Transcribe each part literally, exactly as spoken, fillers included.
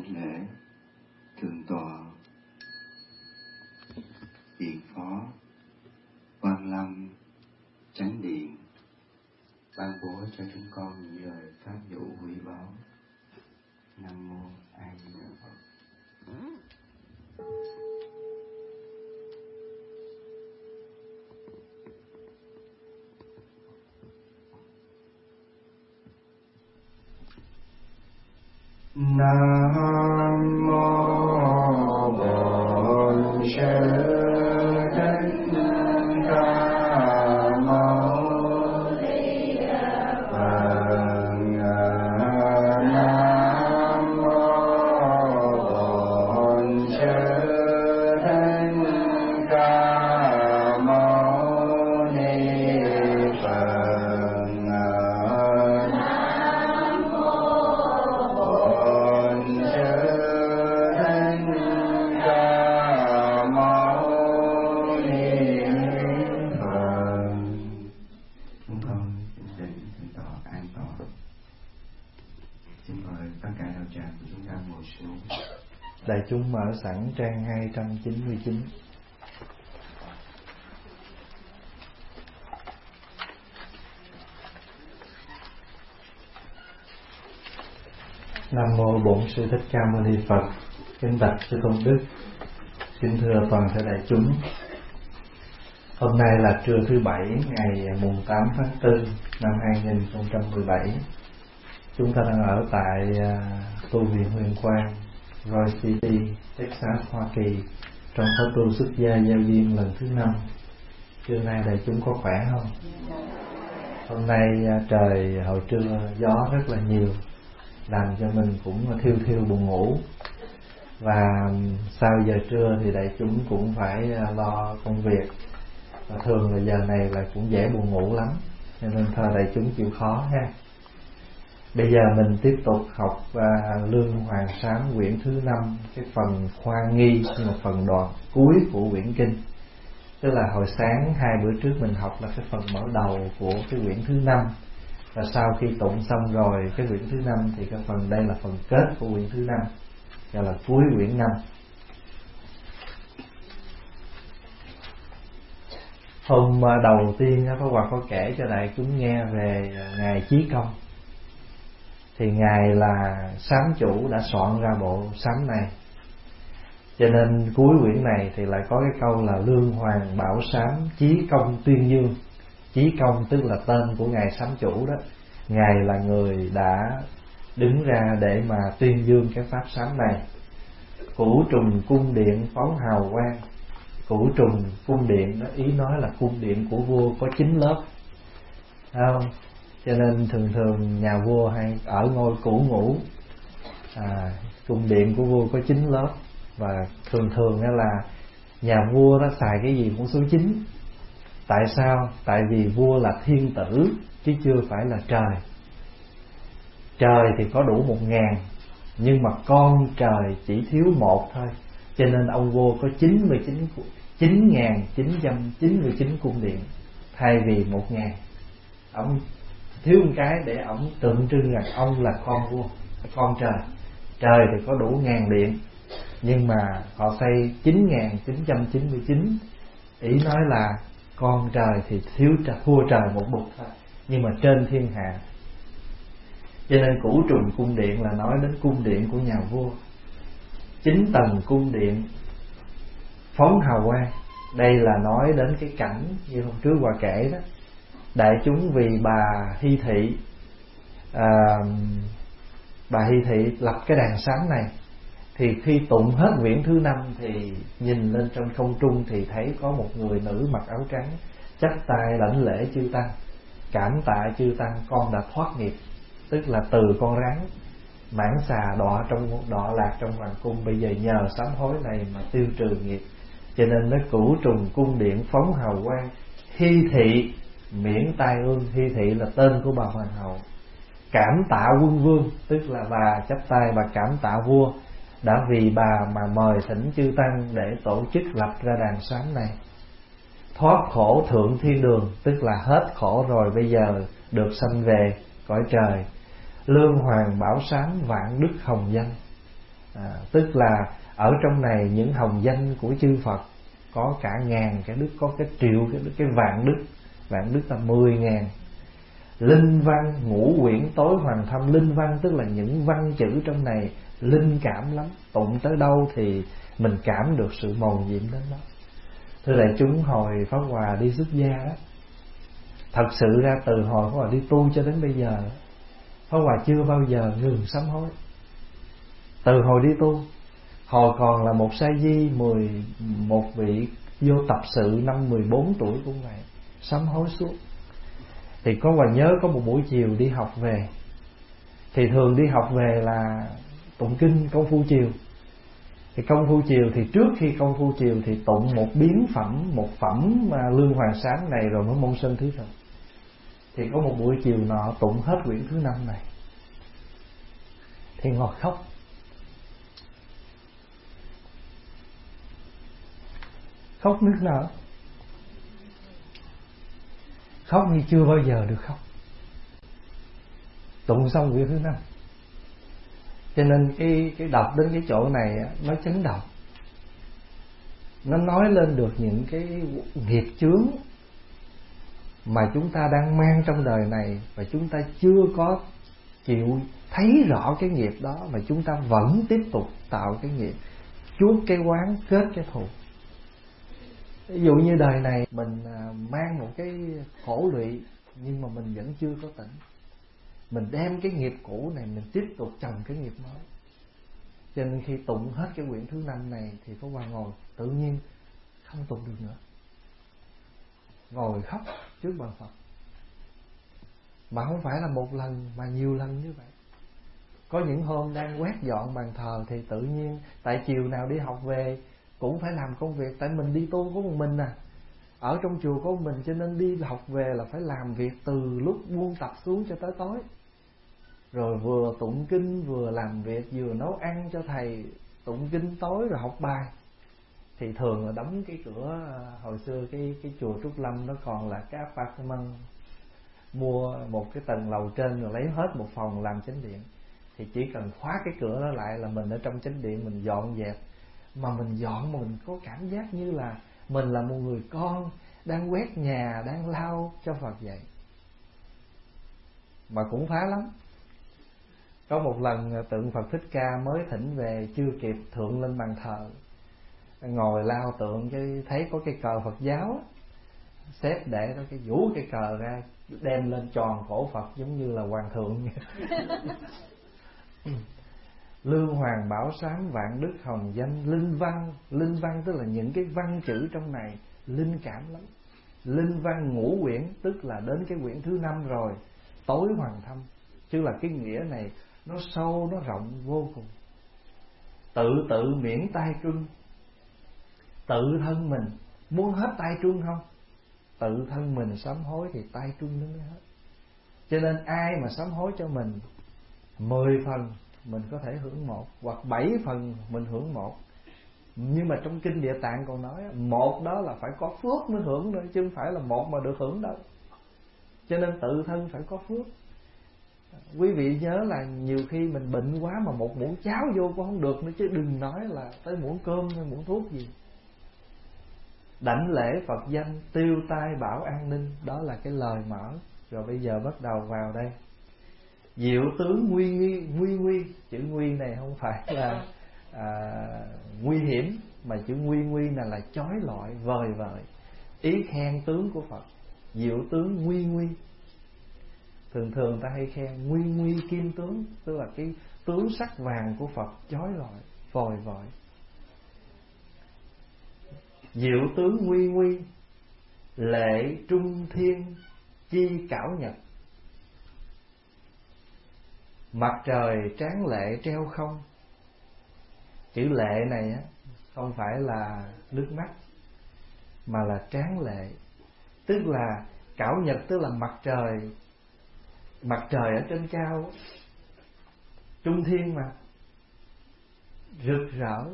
đảnh lễ thượng tọa Viện Phó Quan Lâm Chánh Điện ban bố cho chúng con những lời pháp dụ quý báu. Nam mô A Di Đà Phật. Nam mô Bổn Sư Đại chúng mở sẵn trang hai trăm chín mươi chín. Nam mô Bổn Sư Thích Ca Mâu Ni Phật. Kính bạch sư tôn đức, kính thưa toàn thể đại chúng. Hôm nay là trưa thứ bảy, ngày mùng tám tháng tư năm hai nghìn không trăm mười bảy. Chúng ta đang ở tại tu viện Huyền Quang, Roy City, Texas, Hoa Kỳ, trong khóa tu xuất gia giao duyên lần thứ năm. Trưa nay đại chúng có khỏe không? Hôm nay trời hồi trưa gió rất là nhiều, làm cho mình cũng thiêu thiêu buồn ngủ. Và sau giờ trưa thì đại chúng cũng phải lo công việc, và thường là giờ này là cũng dễ buồn ngủ lắm, cho nên thôi đại chúng chịu khó ha. Bây giờ mình tiếp tục học uh, Lương Hoàng Sám quyển thứ năm, cái phần khoa nghi, nhưng mà phần đoạn cuối của quyển kinh. Tức là hồi sáng hai bữa trước mình học là cái phần mở đầu của cái quyển thứ năm, và sau khi tụng xong rồi cái quyển thứ năm thì cái phần đây là phần kết của quyển thứ năm, gọi là cuối quyển năm. Hôm uh, đầu tiên Pháp Hòa có kể cho đại chúng nghe về uh, Ngài Chí Công. Thì Ngài là sám chủ đã soạn ra bộ sám này, cho nên cuối quyển này thì lại có cái câu là Lương Hoàng Bảo Sám Chí Công Tuyên Dương. Chí Công tức là tên của Ngài sám chủ đó. Ngài là người đã đứng ra để mà tuyên dương cái pháp sám này. Cửu trùng cung điện phóng hào quang. Cửu trùng cung điện đó, ý nói là cung điện của vua có chín lớp, thấy không? Cho nên thường thường nhà vua hay ở ngôi cửu ngũ, à, cung điện của vua có chín lớp. Và thường thường là nhà vua đó xài cái gì cũng số chín. Tại sao? Tại vì vua là thiên tử chứ chưa phải là trời. Trời thì có đủ một ngàn, nhưng mà con trời chỉ thiếu một thôi. Cho nên ông vua có chín mươi chín chín nghìn chín trăm chín mươi chín cung điện thay vì một ngàn. Ông thiếu một cái để ổng tượng trưng rằng ông là con vua, con trời. Trời thì có đủ ngàn điện, nhưng mà họ xây chín nghìn chín trăm chín mươi chín. Ý nói là con trời thì thiếu thua trời một bậc thôi, nhưng mà trên thiên hạ. Cho nên cửu trùng cung điện là nói đến cung điện của nhà vua. Chín tầng cung điện phóng hào quang, đây là nói đến cái cảnh như hôm trước Hòa kể đó. Đại chúng vì bà Hy Thị, à, bà Hy Thị lập cái đàn sám này, thì khi tụng hết quyển thứ năm thì nhìn lên trong không trung thì thấy có một người nữ mặc áo trắng chắp tay lãnh lễ chư tăng, cảm tạ chư tăng con đã thoát nghiệp. Tức là từ con rắn mãng xà đọa trong đọa lạc trong hoàng cung, bây giờ nhờ sám hối này mà tiêu trừ nghiệp. Cho nên nó cửu trùng cung điện phóng hào quang. Hy Thị miễn tai ương, Hy Thị là tên của bà hoàng hậu. Cảm tạ quân vương, tức là bà chắp tay bà cảm tạ vua đã vì bà mà mời thỉnh chư tăng để tổ chức lập ra đàn sám này. Thoát khổ thượng thiên đường, tức là hết khổ rồi bây giờ được sanh về cõi trời. Lương hoàng bảo sám vạn đức hồng danh. à, tức là ở trong này những hồng danh của chư Phật có cả ngàn cái đức, có cái triệu cái, cái vạn đức. Vạn đức là mười ngàn. Linh văn ngũ quyển tối hoàng thâm. Linh văn tức là những văn chữ trong này linh cảm lắm, tụng tới đâu thì mình cảm được sự mầu nhiệm đến đó. Thưa đại chúng, hồi Pháp Hòa đi xuất gia đó, thật sự ra từ hồi Pháp Hòa đi tu cho đến bây giờ, Pháp Hòa chưa bao giờ ngừng sám hối. Từ hồi đi tu, hồi còn là một sa di, mười một vị vô tập sự năm mười bốn tuổi cũng vậy, sám hối suốt. Thì có Hòa nhớ có một buổi chiều đi học về, thì thường đi học về là tụng kinh công phu chiều. Thì công phu chiều thì trước khi công phu chiều thì tụng một biến phẩm, một phẩm mà Lương Hoàng Sám này rồi mới môn sinh thứ rồi. Thì có một buổi chiều nọ tụng hết quyển thứ năm này, thì ngồi khóc. Khóc nước nở, khóc như chưa bao giờ được khóc. Tụng xong quyển thứ năm. Cho nên cái cái đọc đến cái chỗ này nó chấn động. Nó nói lên được những cái nghiệp chướng mà chúng ta đang mang trong đời này, và chúng ta chưa có chịu thấy rõ cái nghiệp đó, mà chúng ta vẫn tiếp tục tạo cái nghiệp, chuốc cái oán, kết cái thù. Ví dụ như đời này mình mang một cái khổ lụy, nhưng mà mình vẫn chưa có tỉnh. Mình đem cái nghiệp cũ này mình tiếp tục trồng cái nghiệp mới. Cho nên khi tụng hết cái quyển thứ năm này thì Pháp Hòa ngồi tự nhiên không tụng được nữa, ngồi khóc trước bàn Phật. Mà không phải là một lần mà nhiều lần như vậy. Có những hôm đang quét dọn bàn thờ thì tự nhiên tại chiều nào đi học về cũng phải làm công việc. Tại mình đi tu có một mình à, ở trong chùa có một mình, cho nên đi học về là phải làm việc từ lúc buông tập xuống cho tới tối. Rồi vừa tụng kinh, vừa làm việc, vừa nấu ăn cho thầy, tụng kinh tối rồi học bài. Thì thường là đóng cái cửa. Hồi xưa cái cái chùa Trúc Lâm nó còn là cái apartment, mua một cái tầng lầu trên rồi lấy hết một phòng làm chánh điện. Thì chỉ cần khóa cái cửa đó lại là mình ở trong chánh điện mình dọn dẹp. Mà mình dọn mà mình có cảm giác như là mình là một người con đang quét nhà, đang lau cho Phật vậy. Mà cũng phá lắm. Có một lần tượng Phật Thích Ca mới thỉnh về, chưa kịp thượng lên bàn thờ, ngồi lao tượng cái thấy có cái cờ Phật giáo, xếp để đó, cái vũ cái cờ ra đem lên tròn cổ Phật giống như là hoàng thượng. Lương Hoàng Bảo Sám vạn đức hồng danh. Linh văn, linh văn tức là những cái văn chữ trong này linh cảm lắm. Linh văn ngũ quyển tức là đến cái quyển thứ năm rồi, tối hoàng thâm, chứ là cái nghĩa này nó sâu, nó rộng vô cùng. Tự tự miễn tai truân. Tự thân mình muốn hết tai truân không? Tự thân mình sám hối thì tai truân nó mới hết. Cho nên ai mà sám hối cho mình mười phần mình có thể hưởng một, hoặc bảy phần mình hưởng một. Nhưng mà trong kinh Địa Tạng còn nói một đó là phải có phước mới hưởng nữa, chứ không phải là một mà được hưởng đâu. Cho nên tự thân phải có phước. Quý vị nhớ là nhiều khi mình bệnh quá mà một muỗng cháo vô cũng không được nữa, chứ đừng nói là tới muỗng cơm hay muỗng thuốc gì. Đảnh lễ Phật danh, tiêu tai bảo an ninh. Đó là cái lời mở. Rồi bây giờ bắt đầu vào đây. Diệu tướng nguy nguy, nguy nguy. Chữ nguy này không phải là à, nguy hiểm, mà chữ nguy nguy là là chói lọi, vời vợi. Ý khen tướng của Phật. Diệu tướng nguy nguy. Thường thường ta hay khen nguy nguy kim tướng, tức là cái tướng sắc vàng của Phật chói lọi, vời vợi. Diệu tướng nguy nguy, lệ trung thiên chi cảo nhật. Mặt trời tráng lệ treo không. Chữ lệ này á không phải là nước mắt, mà là tráng lệ. Tức là cảo nhật tức là mặt trời. Mặt trời ở trên cao, trung thiên mà, rực rỡ.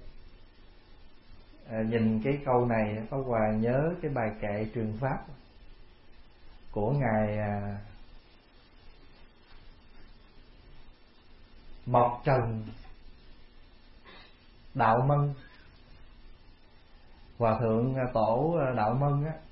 À, nhìn cái câu này Pháp Hòa nhớ cái bài kệ Truyền Pháp của Ngài à, Mộc Trần Đạo Mân. Hòa thượng tổ Đạo Mân á,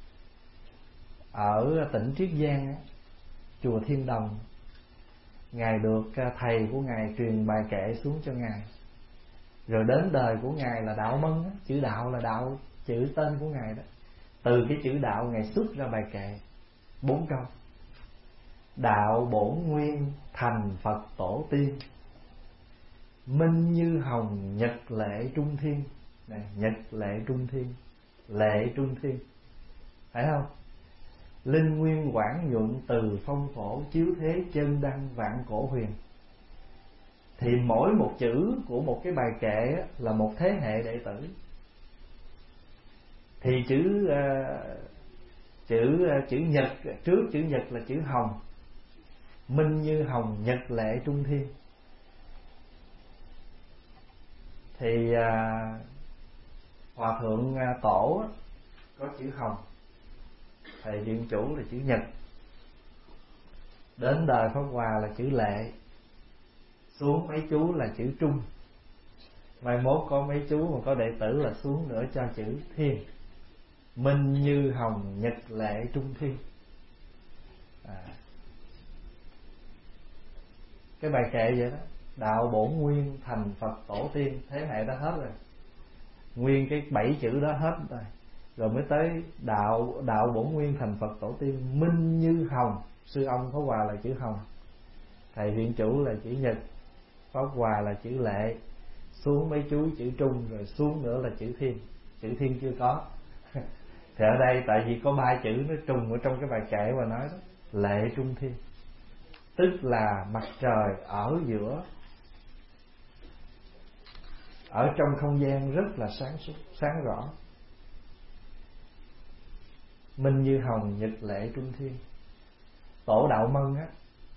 ở tỉnh Triết Giang á, chùa Thiên Đồng. Ngài được thầy của Ngài truyền bài kệ xuống cho Ngài. Rồi đến đời của Ngài là Đạo Mân á, chữ đạo là đạo, chữ tên của Ngài đó. Từ cái chữ đạo Ngài xuất ra bài kệ bốn câu: đạo bổn nguyên thành Phật tổ tiên, minh như hồng nhật lệ trung thiên. Này, nhật lệ trung thiên, lệ trung thiên, phải không? Linh nguyên quảng nhuận từ phong phổ, chiếu thế chân đăng vạn cổ huyền. Thì mỗi một chữ của một cái bài kệ là một thế hệ đệ tử. Thì chữ uh, chữ uh, chữ nhật, trước chữ nhật là chữ hồng, minh như hồng nhật lệ trung thiên. Thì uh, Hòa thượng uh, tổ có chữ hồng, thầy Điện Chủ là chữ nhật, đến đời Pháp Hòa là chữ lệ, xuống mấy chú là chữ trung. Mai mốt có mấy chú mà có đệ tử là xuống nữa cho chữ thiên, minh như hồng nhật lệ trung thiên. à. Cái bài kệ vậy đó: đạo bổn nguyên thành Phật tổ tiên. Thế hệ đó hết rồi, nguyên cái bảy chữ đó hết rồi. Rồi mới tới đạo đạo bổn nguyên thành Phật tổ tiên, minh như hồng. Sư ông Pháp Hòa là chữ hồng, thầy Viện Chủ là chữ nhật, Pháp Hòa là chữ lệ, xuống mấy chú chữ trung, rồi xuống nữa là chữ thiên. Chữ thiên chưa có. Thì ở đây tại vì có ba chữ nó trùng ở trong cái bài kệ mà nói đó, lệ trung thiên, tức là mặt trời ở giữa, ở trong không gian rất là sáng suốt, sáng rõ. Minh như hồng nhật lệ trung thiên. Tổ Đạo Mân á,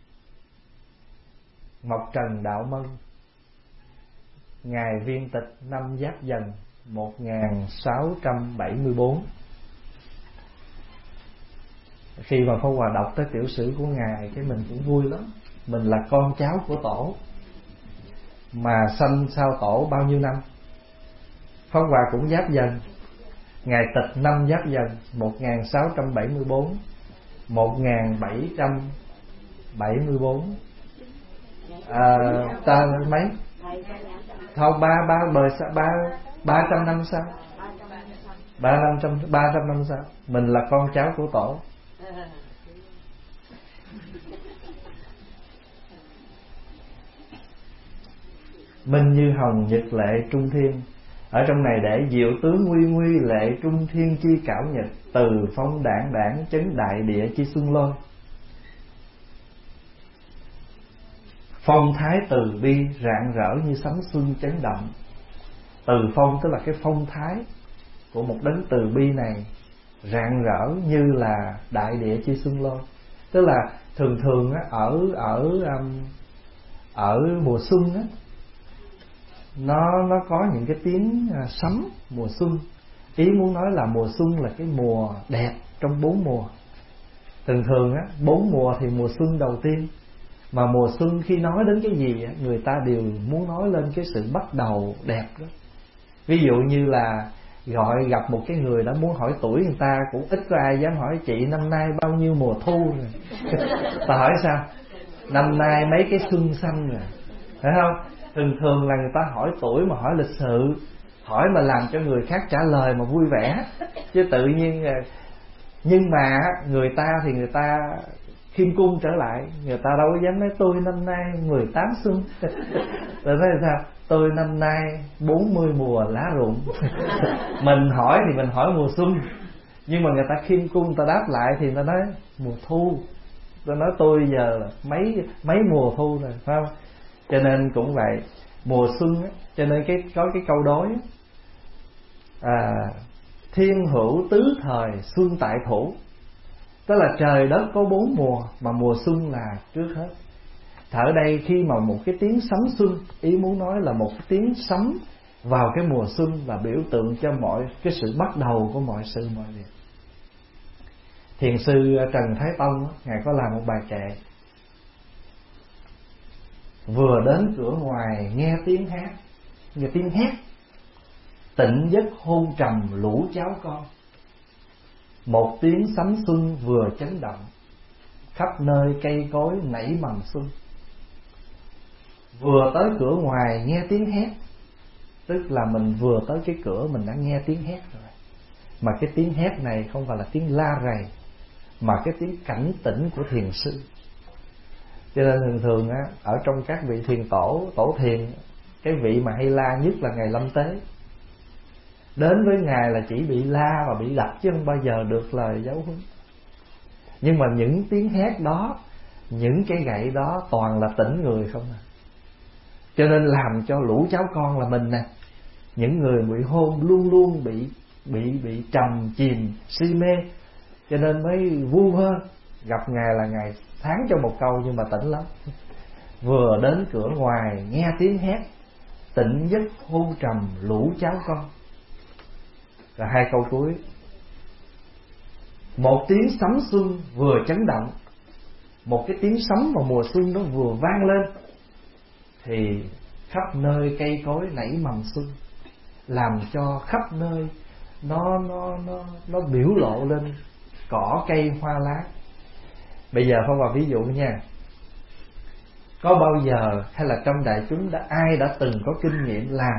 Ngọc Trần Đạo Mân, Ngài viên tịch năm Giáp Dần một nghìn sáu trăm bảy mươi bốn. Khi mà Pháp Hòa đọc tới tiểu sử của Ngài, cái mình cũng vui lắm. Mình là con cháu của tổ, mà sanh sau tổ bao nhiêu năm. Pháp Hòa cũng Giáp Dần, Ngài tịch năm Giáp Dần một nghìn sáu trăm bảy mươi bốn, một nghìn bảy trăm bảy mươi bốn. À, ta mấy? Không, ba ba bờ ba ba trăm năm sau, ba năm trăm ba trăm năm sau, mình là con cháu của tổ. Minh như hồng nhật lệ trung thiên. Ở trong này để diệu tướng nguy nguy lệ trung thiên chi cảo nhật, từ phong đảng đảng chấn đại địa chi xuân lôi. Phong thái từ bi rạng rỡ như sấm xuân chấn động. Từ phong tức là cái phong thái của một đấng từ bi này rạng rỡ như là đại địa chi xuân lôi. Tức là thường thường á, ở ở um, ở mùa xuân á, nó nó có những cái tiếng sấm mùa xuân. Ý muốn nói là mùa xuân là cái mùa đẹp trong bốn mùa. Thường thường á, bốn mùa thì mùa xuân đầu tiên. Mà mùa xuân khi nói đến cái gì á, người ta đều muốn nói lên cái sự bắt đầu đẹp đó. Ví dụ như là gọi gặp một cái người đã muốn hỏi tuổi người ta, cũng ít có ai dám hỏi chị năm nay bao nhiêu mùa thu rồi. Ta hỏi sao? Năm nay mấy cái xuân xanh rồi, phải không? Thường thường là người ta hỏi tuổi mà hỏi lịch sự, hỏi mà làm cho người khác trả lời mà vui vẻ. Chứ tự nhiên. Nhưng mà người ta thì người ta khiêm cung trở lại, người ta đâu có dám nói tôi năm nay mười tám xuân. Rồi nói sao? Tôi năm nay bốn mươi mùa lá rụng. Mình hỏi thì mình hỏi mùa xuân, nhưng mà người ta khiêm cung, người ta đáp lại thì người ta nói mùa thu. Tôi nói tôi giờ là mấy mấy mùa thu rồi, phải không? Cho nên cũng vậy, mùa xuân á, cho nên cái có cái câu đối à, thiên hữu tứ thời xuân tại thủ. Tức là trời đất có bốn mùa mà mùa xuân là trước hết. Ở đây khi mà một cái tiếng sấm xuân, ý muốn nói là một cái tiếng sấm vào cái mùa xuân là biểu tượng cho mọi cái sự bắt đầu của mọi sự mọi việc. Thiền sư Trần Thái Tông, Ngài có làm một bài kệ: vừa đến cửa ngoài nghe tiếng hát, nghe tiếng hét. Tỉnh giấc hôn trầm lũ cháu con, một tiếng sấm xuân vừa chấn động, khắp nơi cây cối nảy mầm xuân. Vừa tới cửa ngoài nghe tiếng hét, tức là mình vừa tới cái cửa mình đã nghe tiếng hét rồi. Mà cái tiếng hét này không phải là tiếng la rầy, mà cái tiếng cảnh tỉnh của thiền sư. Cho nên thường thường á, ở trong các vị thiền tổ, tổ thiền, cái vị mà hay la nhất là Ngài Lâm Tế. Đến với Ngài là chỉ bị la và bị đập chứ không bao giờ được lời giáo huấn. Nhưng mà những tiếng hét đó, những cái gậy đó toàn là tỉnh người không à. Cho nên làm cho lũ cháu con là mình nè, những người bị hôn luôn luôn bị bị bị trầm chìm si mê, cho nên mới vu vơ. Gặp Ngài là Ngài thán cho một câu nhưng mà tỉnh lắm. Vừa đến cửa ngoài nghe tiếng hét, tỉnh giấc hôn trầm lũ cháu con. Và hai câu cuối, một tiếng sấm xuân vừa chấn động. Một cái tiếng sấm vào mùa xuân nó vừa vang lên, thì khắp nơi cây cối nảy mầm xuân, làm cho khắp nơi nó nó nó nó biểu lộ lên cỏ cây hoa lá. Bây giờ Pháp Hòa ví dụ nha, có bao giờ hay là trong đại chúng đã ai đã từng có kinh nghiệm là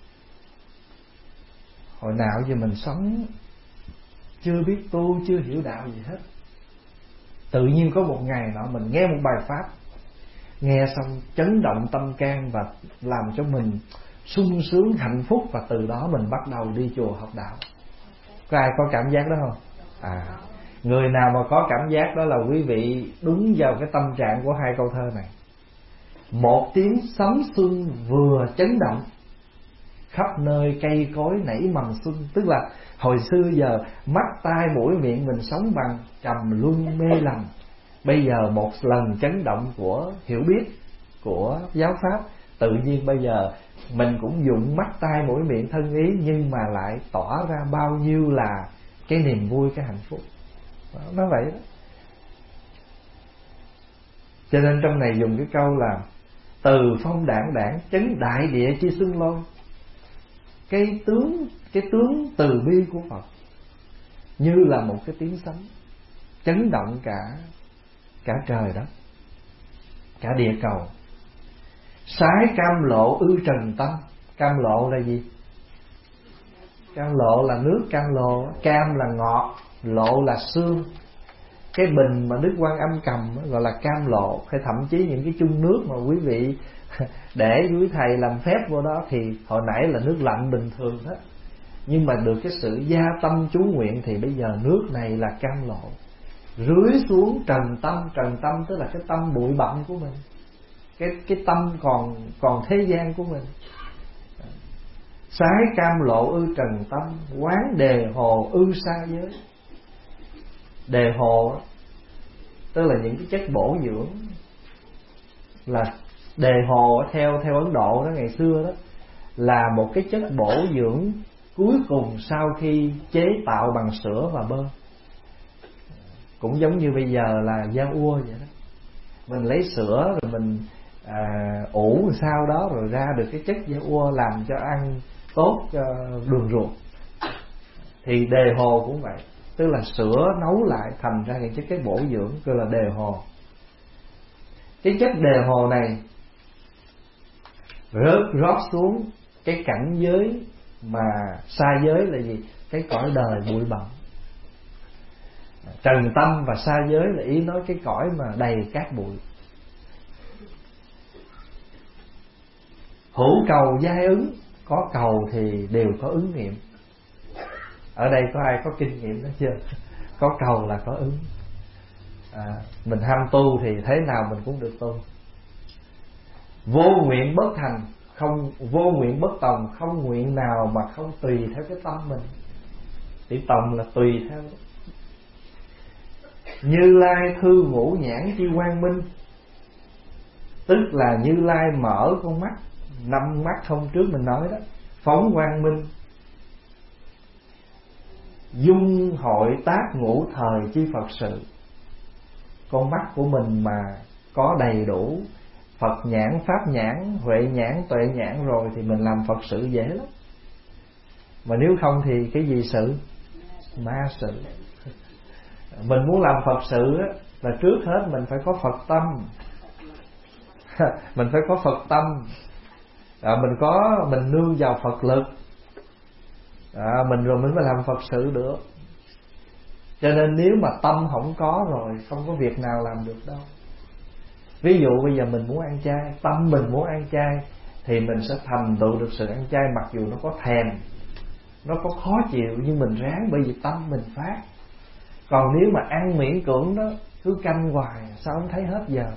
hồi nào giờ mình sống chưa biết tu, chưa hiểu đạo gì hết, tự nhiên có một ngày nọ mình nghe một bài pháp, nghe xong chấn động tâm can và làm cho mình sung sướng hạnh phúc, và từ đó mình bắt đầu đi chùa học đạo. Có ai có cảm giác đó không? À, người nào mà có cảm giác đó là quý vị đúng vào cái tâm trạng của hai câu thơ này. Một tiếng sấm xuân vừa chấn động, khắp nơi cây cối nảy mầm xuân. Tức là hồi xưa giờ mắt tai mũi miệng mình sống bằng trầm luân mê lầm, bây giờ một lần chấn động của hiểu biết, của giáo pháp, tự nhiên bây giờ mình cũng dụng mắt tai mũi miệng thân ý, nhưng mà lại tỏ ra bao nhiêu là cái niềm vui, cái hạnh phúc. Nó vậy đó. Cho nên trong này dùng cái câu là từ phong đảng đảng chấn đại địa chi xuân lôi. Cái tướng cái tướng từ bi của Phật như là một cái tiếng sấm chấn động cả cả trời đất, cả địa cầu. Sái cam lộ ư trần tâm. Cam lộ là gì? Cam lộ là nước cam lộ. Cam là ngọt, lộ là xương. Cái bình mà Đức Quan Âm cầm gọi là cam lộ. Hay thậm chí những cái chung nước mà quý vị để quý thầy làm phép vô đó thì hồi nãy là nước lạnh bình thường hết, nhưng mà được cái sự gia tâm chú nguyện thì bây giờ nước này là cam lộ, rưới xuống trần tâm. Trần tâm tức là cái tâm bụi bặm của mình, cái cái tâm còn còn thế gian của mình. Sái cam lộ ư trần tâm, quán đề hồ ư xa giới. Đề hồ tức là những cái chất bổ dưỡng. Là đề hồ theo theo Ấn Độ đó, ngày xưa đó, là một cái chất bổ dưỡng cuối cùng sau khi chế tạo bằng sữa và bơ. Cũng giống như bây giờ là da ua vậy đó. Mình lấy sữa rồi mình à, ủ sau đó rồi ra được cái chất da ua làm cho ăn tốt cho đường ruột. Thì đề hồ cũng vậy, tức là sữa nấu lại thành ra những chất cái bổ dưỡng gọi là đề hồ. Cái chất đề hồ này rớt rót xuống cái cảnh giới mà xa giới là gì? Cái cõi đời bụi bặm. Trần tâm và xa giới là ý nói cái cõi mà đầy cát bụi. Hữu cầu giai ứng, có cầu thì đều có ứng nghiệm. Ở đây có ai có kinh nghiệm đó chưa? Có cầu là có ứng. À, mình ham tu thì thế nào mình cũng được tu. Vô nguyện bất thành, không vô nguyện bất tòng, không nguyện nào mà không tùy theo cái tâm mình. Thì tòng là tùy theo. Như Lai thư ngũ nhãn chi quang minh, tức là Như Lai mở con mắt, năm mắt hôm trước mình nói đó, phóng quang minh, dung hội tác ngũ thời chi Phật sự. Con mắt của mình mà có đầy đủ Phật nhãn, pháp nhãn, huệ nhãn, tuệ nhãn rồi thì mình làm Phật sự dễ lắm. Mà nếu không thì cái gì sự? Ma sự. Mình muốn làm Phật sự á, là trước hết mình phải có Phật tâm. Mình phải có Phật tâm. À, mình có mình nương vào Phật lực. À, mình rồi mình mới làm Phật sự được. Cho nên nếu mà tâm không có rồi, không có việc nào làm được đâu. Ví dụ bây giờ mình muốn ăn chay, tâm mình muốn ăn chay, thì mình sẽ thành tựu được sự ăn chay. Mặc dù nó có thèm, nó có khó chịu, nhưng mình ráng, bởi vì tâm mình phát. Còn nếu mà ăn miễn cưỡng đó, cứ canh hoài, sao không thấy hết giờ.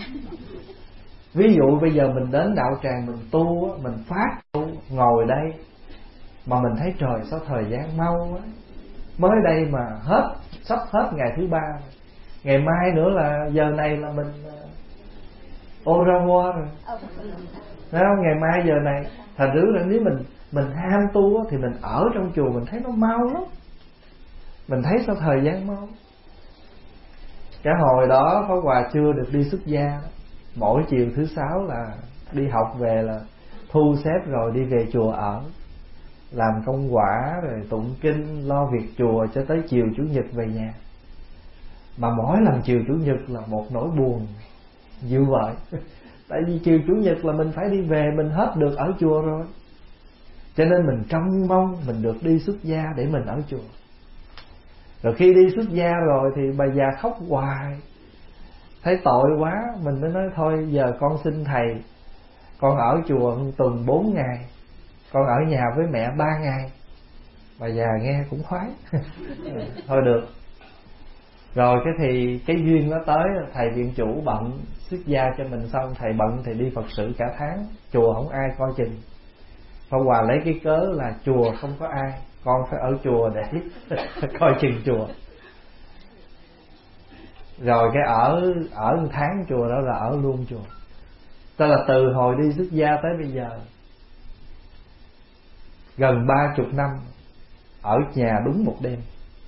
Ví dụ bây giờ mình đến đạo tràng, mình tu, mình phát tu, ngồi đây mà mình thấy trời sao thời gian mau quá. Mới đây mà hết, sắp hết ngày thứ ba, ngày mai nữa là giờ này là mình ô ra hoa rồi. Thấy không? Ngày mai giờ này. Thành thử là nếu mình mình ham tu thì mình ở trong chùa mình thấy nó mau lắm. Mình thấy sao thời gian mau. Cái hồi đó Pháp Hòa chưa được đi xuất gia, mỗi chiều thứ sáu là đi học về là thu xếp rồi đi về chùa ở, làm công quả rồi tụng kinh, lo việc chùa cho tới chiều chủ nhật về nhà. Mà mỗi lần chiều chủ nhật là một nỗi buồn dữ vậy. Tại vì chiều chủ nhật là mình phải đi về, mình hết được ở chùa rồi. Cho nên mình trông mong mình được đi xuất gia để mình ở chùa. Rồi khi đi xuất gia rồi thì bà già khóc hoài, thấy tội quá. Mình mới nói thôi giờ con xin thầy, con ở chùa tuần bốn ngày, con ở nhà với mẹ ba ngày. Bà già nghe cũng khoái. Thôi được. Rồi cái thì cái duyên nó tới, thầy viện chủ bận xuất gia cho mình xong, thầy bận thì đi Phật sự cả tháng, chùa không ai coi chừng. Pháp Hòa lấy cái cớ là chùa không có ai, con phải ở chùa để coi chừng chùa. Rồi cái ở ở một tháng chùa đó là ở luôn chùa. Tức là từ hồi đi xuất gia tới bây giờ gần ba chục năm ở nhà đúng một đêm.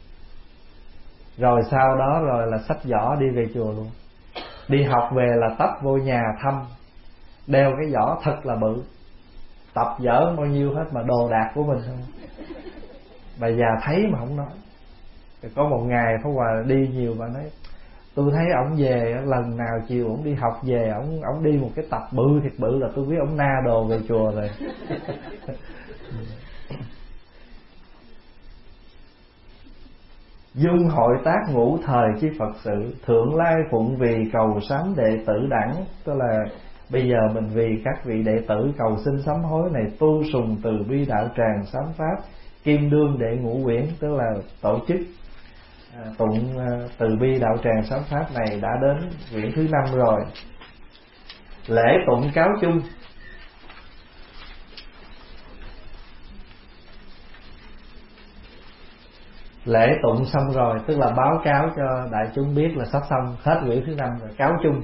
Rồi sau đó rồi là xách giỏ đi về chùa luôn. Đi học về là tấp vô nhà thăm, đeo cái giỏ thật là bự, tập dở bao nhiêu hết mà đồ đạc của mình không. Bà già thấy mà không nói. Rồi có một ngày Pháp Hòa đi nhiều, bà nói tôi thấy ổng về lần nào chiều ổng đi học về, ổng ổng đi một cái tập bự thiệt bự là tôi biết ổng na đồ về chùa rồi. Dung hội tác ngũ thời chi Phật sự, thượng lai phụng vì cầu sám đệ tử đẳng. Tức là bây giờ mình vì các vị đệ tử cầu xin sám hối này, tu sùng từ bi đạo tràng sám pháp, kim đương đệ ngũ quyển. Tức là tổ chức à, tụng à, từ bi đạo tràng sám pháp này đã đến quyển thứ năm rồi. Lễ tụng cáo chung. Lễ tụng xong rồi tức là báo cáo cho đại chúng biết là sắp xong hết quyển thứ năm rồi, cáo chung.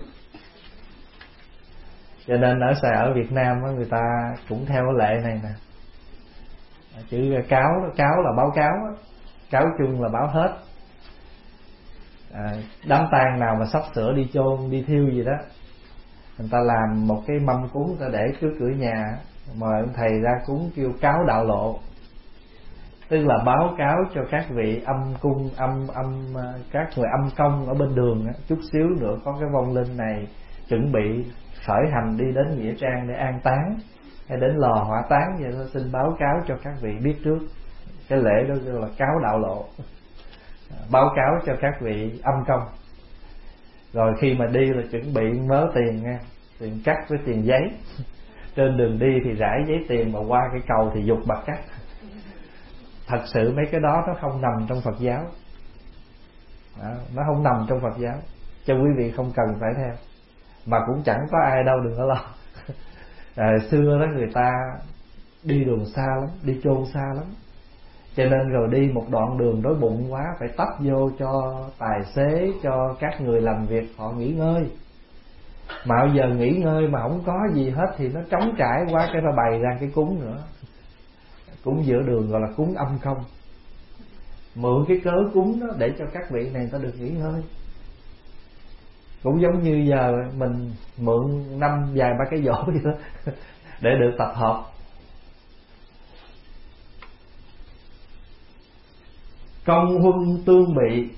Cho nên ở xài ở Việt Nam đó, người ta cũng theo cái lệ này nè. Chữ cáo cáo là báo cáo, cáo chung là báo hết. À, đám tang nào mà sắp sửa đi chôn đi thiêu gì đó, người ta làm một cái mâm cúng, người ta để trước cửa nhà, mời ông thầy ra cúng, kêu cáo đạo lộ. Tức là báo cáo cho các vị âm cung, âm âm các người âm công ở bên đường á, chút xíu nữa có cái vong linh này chuẩn bị khởi hành đi đến nghĩa trang để an táng hay đến lò hỏa táng, vậy đó, xin báo cáo cho các vị biết trước. Cái lễ đó là cáo đạo lộ, báo cáo cho các vị âm công. Rồi khi mà đi là chuẩn bị mớ tiền nha, tiền cắt với tiền giấy. Trên đường đi thì rải giấy tiền, mà qua cái cầu thì giục bạc cắt. Thật sự mấy cái đó nó không nằm trong Phật giáo đó, nó không nằm trong Phật giáo, cho quý vị không cần phải theo. Mà cũng chẳng có ai đâu, đừng có lo. À, xưa đó người ta đi đường xa lắm, đi chôn xa lắm, cho nên rồi đi một đoạn đường đói bụng quá phải tấp vô cho tài xế, cho các người làm việc họ nghỉ ngơi. Mà bây giờ nghỉ ngơi mà không có gì hết thì nó trống trải quá, cái nó bày ra cái cúng nữa. Cúng giữa đường gọi là cúng âm công. Mượn cái cớ cúng đó để cho các vị này ta được nghỉ ngơi. Cũng giống như giờ mình mượn năm vài ba cái vỗ vậy đó để được tập hợp. Công huân tương bị,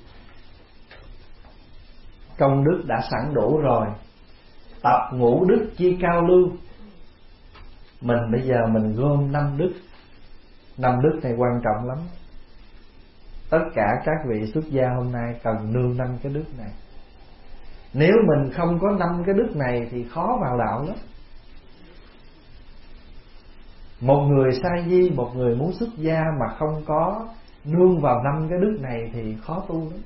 công đức đã sẵn đủ rồi, tập ngũ đức chi cao lưu. Mình bây giờ mình gom năm đức. Năm đức này quan trọng lắm. Tất cả các vị xuất gia hôm nay cần nương năm cái đức này. Nếu mình không có năm cái đức này thì khó vào đạo lắm. Một người sa di, một người muốn xuất gia mà không có nương vào năm cái đức này thì khó tu lắm.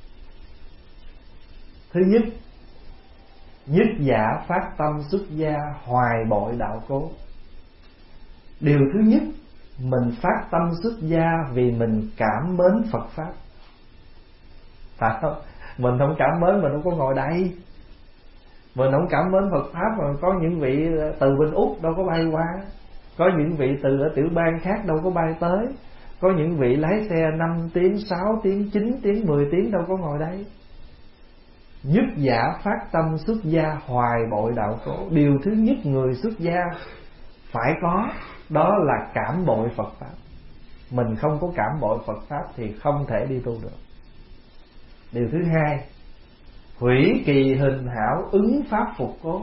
Thứ nhất, nhất giả phát tâm xuất gia, hoài bội đạo cố. Điều thứ nhất, mình phát tâm xuất gia vì mình cảm mến Phật Pháp. Phải không? Mình không cảm mến mình không có ngồi đây. Mình không cảm mến Phật Pháp mà có những vị từ bên Úc đâu có bay qua, có những vị từ ở tiểu bang khác đâu có bay tới, có những vị lái xe năm tiếng, sáu tiếng, chín tiếng, mười tiếng đâu có ngồi đây. Nhất giả phát tâm xuất gia, hoài bội đạo cố. Điều thứ nhất người xuất gia phải có, đó là cảm bội Phật Pháp. Mình không có cảm bội Phật Pháp thì không thể đi tu được. Điều thứ hai, hủy kỳ hình hảo, ứng pháp phục cố.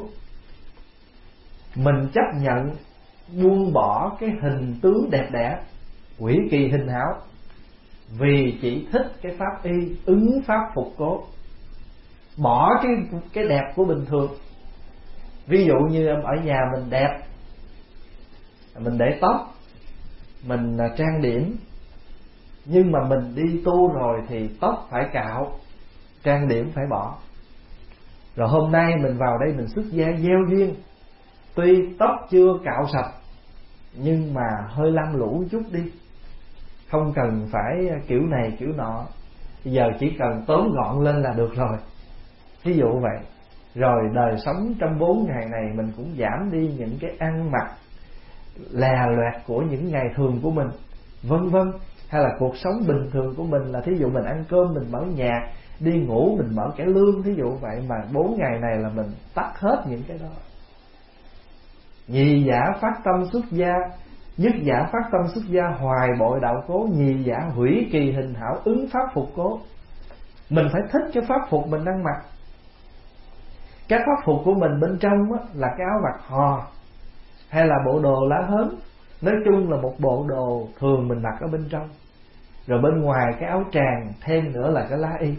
Mình chấp nhận buông bỏ cái hình tướng đẹp đẽ, hủy kỳ hình hảo, vì chỉ thích cái pháp y, ứng pháp phục cố. Bỏ cái cái đẹp của bình thường. Ví dụ như ở nhà mình đẹp, mình để tóc, mình trang điểm, nhưng mà mình đi tu rồi thì tóc phải cạo, trang điểm phải bỏ. Rồi hôm nay mình vào đây mình xuất gia gieo duyên, tuy tóc chưa cạo sạch nhưng mà hơi lam lũ chút đi, không cần phải kiểu này kiểu nọ, bây giờ chỉ cần tóm gọn lên là được rồi. Ví dụ vậy. Rồi đời sống trong bốn ngày này mình cũng giảm đi những cái ăn mặc lè loẹt của những ngày thường của mình, vân vân. Hay là cuộc sống bình thường của mình là thí dụ mình ăn cơm mình mở nhạc, đi ngủ mình mở cải lương, thí dụ vậy. Mà bốn ngày này là mình tắt hết những cái đó. Nhì giả phát tâm xuất gia, nhất giả phát tâm xuất gia, hoài bội đạo cố. Nhì giả hủy kỳ hình hảo, ứng pháp phục cố. Mình phải thích cái pháp phục mình đang mặc. Các pháp phục của mình bên trong á, là cái áo mặc hò hay là bộ đồ lá hớn, nói chung là một bộ đồ thường mình mặc ở bên trong. Rồi bên ngoài cái áo tràng, thêm nữa là cái lá y.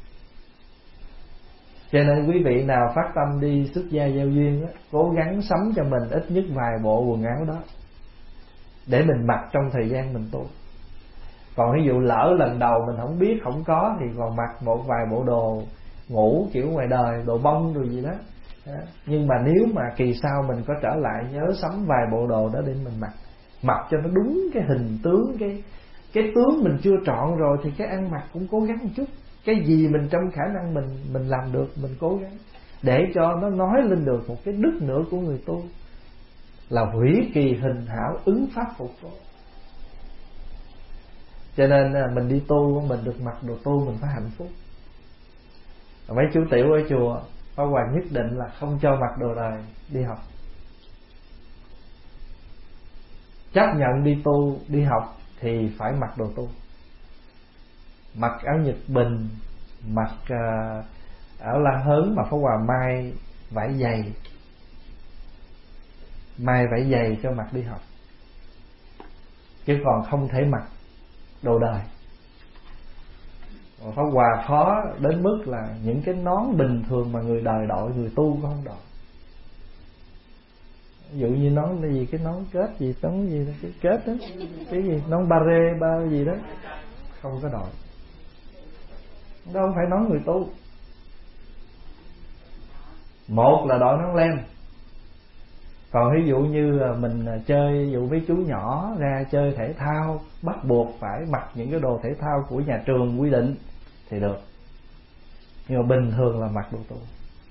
Cho nên quý vị nào phát tâm đi xuất gia gieo duyên á, cố gắng sắm cho mình ít nhất vài bộ quần áo đó để mình mặc trong thời gian mình tu. Còn ví dụ lỡ lần đầu mình không biết, không có thì còn mặc một vài bộ đồ ngủ kiểu ngoài đời, đồ bông rồi gì đó. Nhưng mà nếu mà kỳ sau mình có trở lại, nhớ sắm vài bộ đồ đó để mình mặc, mặc cho nó đúng cái hình tướng, cái cái tướng mình chưa trọn rồi thì cái ăn mặc cũng cố gắng một chút. Cái gì mình trong khả năng mình mình làm được mình cố gắng, để cho nó nói lên được một cái đức nữa của người tu là hủy kỳ hình hảo, ứng pháp phục cố. Cho nên mình đi tu, mình được mặc đồ tu mình phải hạnh phúc. Mấy chú tiểu ở chùa Pháp Hòa nhất định là không cho mặc đồ đời đi học. Chấp nhận đi tu, đi học thì phải mặc đồ tu. Mặc áo Nhật Bình, mặc uh, áo la hớn mà Pháp Hòa may vải dày, may vải dày cho mặc đi học. Chứ còn không thể mặc đồ đời. Pháp Hòa khó đến mức là những cái nón bình thường mà người đời đội, người tu cũng không đội. Ví dụ như nón cái gì, cái nón kết gì, nón gì đó, cái kết đó, cái gì, nón ba rê, ba gì đó, không có đội. Đó không phải nón người tu. Một là đội nón len. Còn ví dụ như mình chơi, ví dụ mấy chú nhỏ ra chơi thể thao, bắt buộc phải mặc những cái đồ thể thao của nhà trường quy định thì được. Nhưng mà bình thường là mặc đồ tu.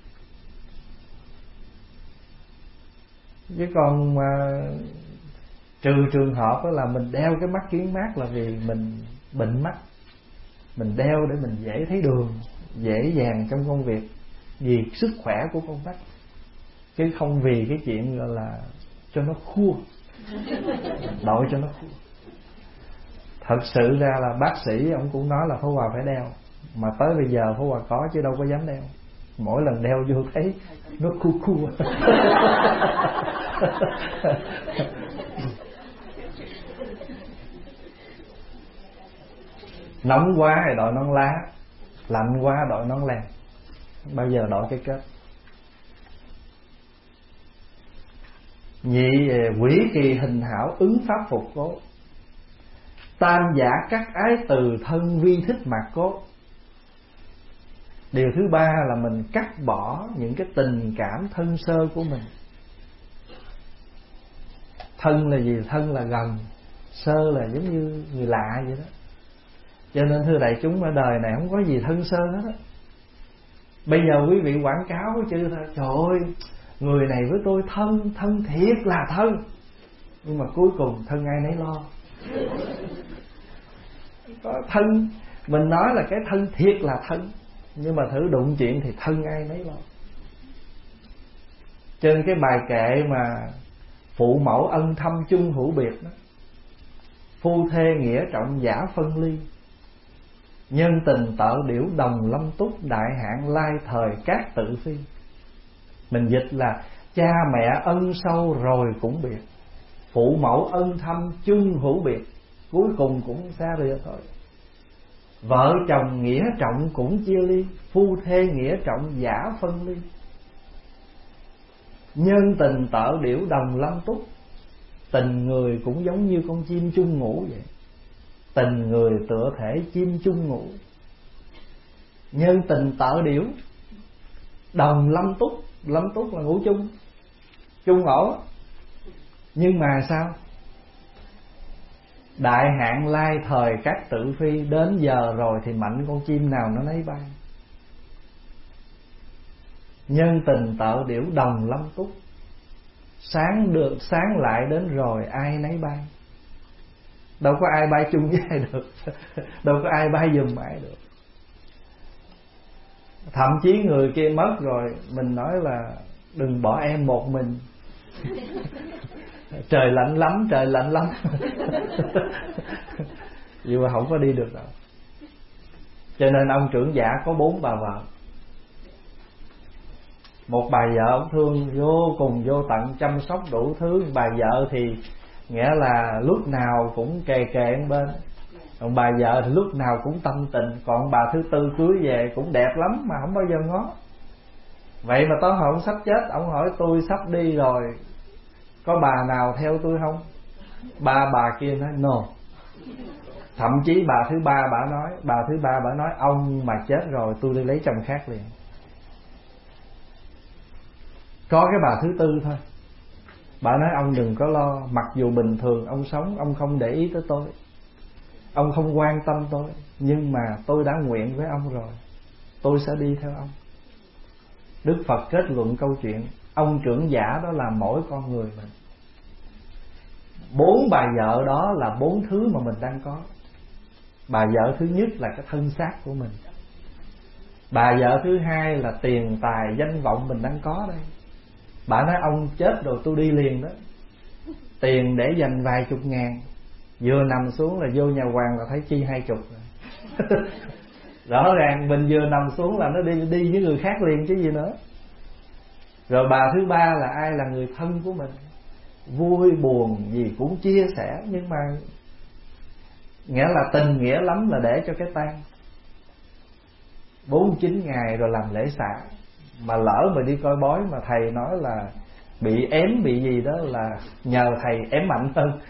Chứ còn mà trừ trường hợp là mình đeo cái mắt kiếng mát là vì mình bệnh mắt, mình đeo để mình dễ thấy đường, dễ dàng trong công việc. vì sức khỏe của con mắt, chứ không vì cái chuyện gọi là cho nó khua, đội cho nó khua. Thật sự ra là bác sĩ ông cũng nói là Pháp Hòa phải đeo, mà tới bây giờ Pháp Hòa có chứ đâu có dám đeo. Mỗi lần đeo vô thấy nó khu khu. Nóng quá thì đội nón lá, lạnh quá đội nón len, bao giờ đội cái kết. Nhị quỷ kỳ hình hảo ứng pháp phục cố, tam giả các ái từ thân vi thích mạc cố. Điều thứ ba là mình cắt bỏ những cái tình cảm thân sơ của mình. Thân là gì? Thân là gần, sơ là giống như người lạ vậy đó. Cho nên thưa đại chúng, ở đời này không có gì thân sơ hết á. Bây giờ quý vị quảng cáo chứ thôi, trời ơi, người này với tôi thân, thân thiệt là thân. Nhưng mà cuối cùng thân ai nấy lo. Có thân, mình nói là cái thân thiệt là thân, nhưng mà thử đụng chuyện thì thân ai nấy lo. Trên cái bài kệ mà phụ mẫu ân thâm chung hữu biệt đó, phu thê nghĩa trọng giả phân ly, nhân tình tợ điểu đồng lâm túc, đại hạn lai thời cát tự phi. Mình dịch là cha mẹ ân sâu rồi cũng biệt, phụ mẫu ân thâm chung hữu biệt, cuối cùng cũng xa rìa thôi. Vợ chồng nghĩa trọng cũng chia ly, phu thê nghĩa trọng giả phân ly, nhân tình tợ điểu đồng lâm túc. Tình người cũng giống như con chim chung ngủ vậy, tình người tựa thể chim chung ngủ. Nhân tình tợ điểu đồng lâm túc, lâm túc là ngủ chung, chung ổ. Nhưng mà sao? Đại hạn lai thời các tự phi, đến giờ rồi thì mạnh con chim nào nó nấy bay. Nhân tình tợ điểu đồng lâm túc, sáng được sáng lại đến rồi ai nấy bay. Đâu có ai bay chung với ai được, đâu có ai bay giùm ai được. Thậm chí người kia mất rồi mình nói là đừng bỏ em một mình, trời lạnh lắm, trời lạnh lắm. Vậy mà không có đi được đâu. Cho nên ông trưởng giả có bốn bà vợ. Một bà vợ ông thương vô cùng vô tận, chăm sóc đủ thứ. Bà vợ thì nghĩa là lúc nào cũng kề kề ở bên. Còn bà vợ thì lúc nào cũng tâm tình. Còn bà thứ tư cưới về cũng đẹp lắm mà không bao giờ ngó. Vậy mà tối hồi ông sắp chết, ông hỏi tôi sắp đi rồi, có bà nào theo tôi không? Ba bà kia nói no. Thậm chí bà thứ ba bà nói, bà thứ ba bà nói ông mà chết rồi tôi đi lấy chồng khác liền. Có cái bà thứ tư thôi, bà nói ông đừng có lo, mặc dù bình thường ông sống ông không để ý tới tôi, ông không quan tâm tôi, nhưng mà tôi đã nguyện với ông rồi, tôi sẽ đi theo ông. Đức Phật kết luận câu chuyện ông trưởng giả đó là mỗi con người mình. Bốn bà vợ đó là bốn thứ mà mình đang có. Bà vợ thứ nhất là cái thân xác của mình. Bà vợ thứ hai là tiền tài danh vọng mình đang có đây. Bà nói ông chết rồi tôi đi liền đó, tiền để dành vài chục ngàn, vừa nằm xuống là vô nhà hoàng là thấy chi hai chục rồi. Rõ ràng mình vừa nằm xuống là nó đi đi với người khác liền chứ gì nữa. Rồi bà thứ ba là ai? Là người thân của mình, vui buồn gì cũng chia sẻ, nhưng mà nghĩa là tình nghĩa lắm là để cho cái tang. Bốn mươi chín ngày rồi làm lễ xả, mà lỡ mà đi coi bói mà thầy nói là bị ém bị gì đó là nhờ thầy ém mạnh hơn.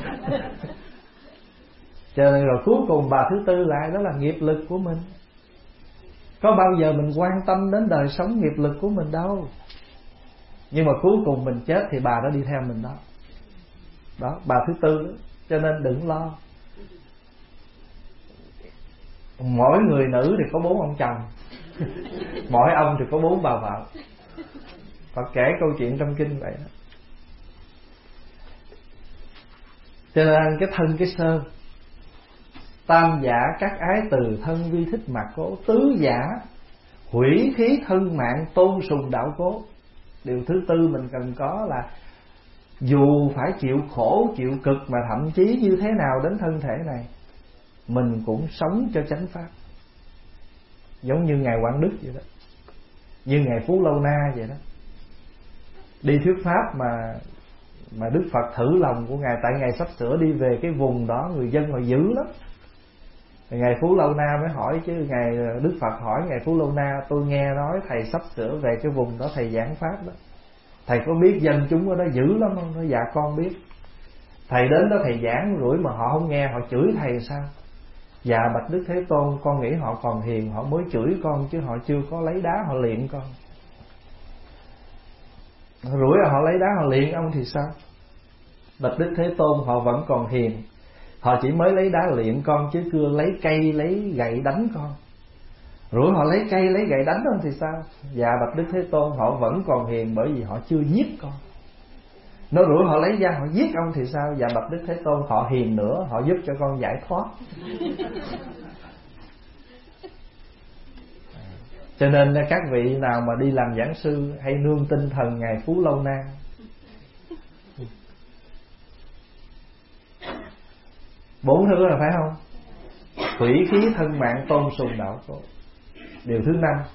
Cho nên rồi cuối cùng bà thứ tư lại đó là nghiệp lực của mình. Có bao giờ mình quan tâm đến đời sống nghiệp lực của mình đâu. Nhưng mà cuối cùng mình chết thì bà đó đi theo mình đó. Đó, bà thứ tư đó. Cho nên đừng lo. Mỗi người nữ thì có bốn ông chồng, mỗi ông thì có bốn bà vợ. Phật kể câu chuyện trong kinh vậy đó. Cho nên cái thân cái sơ, tam giả các ái từ thân vi thích mạc cố, tứ giả hủy khí thân mạng tôn sùng đạo cố. Điều thứ tư mình cần có là dù phải chịu khổ, chịu cực, mà thậm chí như thế nào đến thân thể này, mình cũng sống cho chánh pháp. Giống như Ngài Quảng Đức vậy đó, như Ngài Phú Lâu Na vậy đó. Đi thuyết pháp mà Mà Đức Phật thử lòng của Ngài. Tại Ngài sắp sửa đi về cái vùng đó, người dân họ dữ lắm. Ngài Phú Lâu Na mới hỏi chứ, Ngài Đức Phật hỏi Ngài Phú Lâu Na: tôi nghe nói thầy sắp sửa về cái vùng đó thầy giảng pháp đó, thầy có biết dân chúng ở đó dữ lắm không? Nói dạ con biết. Thầy đến đó thầy giảng rủi mà họ không nghe, họ chửi thầy sao? Dạ bạch Đức Thế Tôn, con nghĩ họ còn hiền, họ mới chửi con, chứ họ chưa có lấy đá họ luyện con. Rủi là họ lấy đá họ luyện ông thì sao? Bạch Đức Thế Tôn, họ vẫn còn hiền, họ chỉ mới lấy đá luyện con, chứ chưa lấy cây lấy gậy đánh con. Rủi họ lấy cây lấy gậy đánh ông thì sao? Dạ bạch Đức Thế Tôn, họ vẫn còn hiền, bởi vì họ chưa giết con. Nó rủi họ lấy dao họ giết ông thì sao? Dạ bạch Đức Thế Tôn, họ hiền nữa, họ giúp cho con giải thoát. Cho nên các vị nào mà đi làm giảng sư hay nương tinh thần Ngài Phú Lâu Na. Bốn thứ là phải không? Thủy khí thân mạng tôn sùng đạo cố. Điều thứ năm,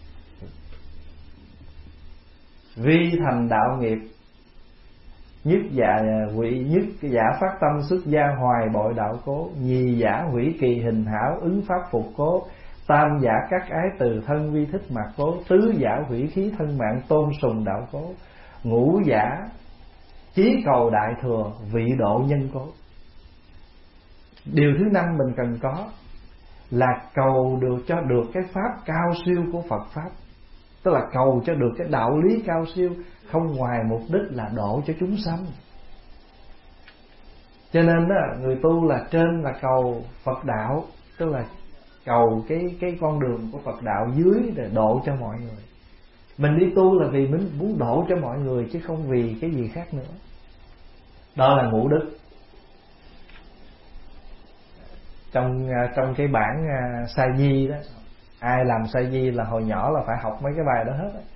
vi thành đạo nghiệp. Nhất giả quỷ nhất giả phát tâm xuất gia hoài bội đạo cố. Nhì giả hủy kỳ hình hảo ứng pháp phục cố. Tam giả các ái từ thân vi thích mạc cố. Tứ giả hủy khí thân mạng tôn sùng đạo cố. Ngũ giả chí cầu đại thừa vị độ nhân cố. Điều thứ năm mình cần có là cầu được cho được cái pháp cao siêu của Phật pháp. Tức là cầu cho được cái đạo lý cao siêu, không ngoài mục đích là độ cho chúng sanh. Cho nên đó, người tu là trên là cầu Phật đạo, tức là cầu cái cái con đường của Phật đạo, dưới để độ cho mọi người. Mình đi tu là vì mình muốn độ cho mọi người, chứ không vì cái gì khác nữa. Đó là ngũ đức. Trong trong cái bản uh, sa di đó, ai làm sa di là hồi nhỏ là phải học mấy cái bài đó hết đó.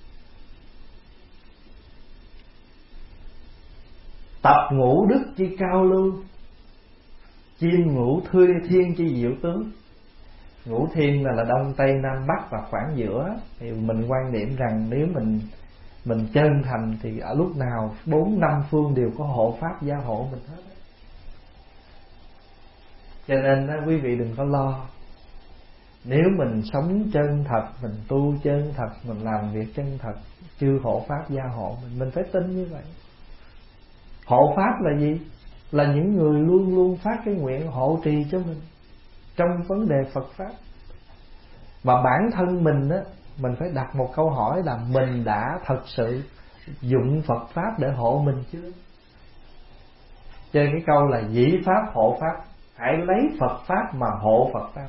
Tập ngũ đức chi cao lưu, chiêm ngũ thuê thiên chi diệu tướng. Ngũ thiên là, là đông tây nam bắc và khoảng giữa. Thì mình quan niệm rằng nếu mình mình chân thành thì ở lúc nào bốn năm phương đều có hộ pháp gia hộ mình hết. Cho nên đó, quý vị đừng có lo. Nếu mình sống chân thật, mình tu chân thật, mình làm việc chân thật, chư hộ pháp gia hộ mình. Mình phải tin như vậy. Hộ pháp là gì? Là những người luôn luôn phát cái nguyện hộ trì cho mình trong vấn đề Phật pháp. Và bản thân mình á, mình phải đặt một câu hỏi là mình đã thật sự dụng Phật pháp để hộ mình chưa? Trên cái câu là dĩ pháp hộ pháp, hãy lấy Phật pháp mà hộ Phật pháp.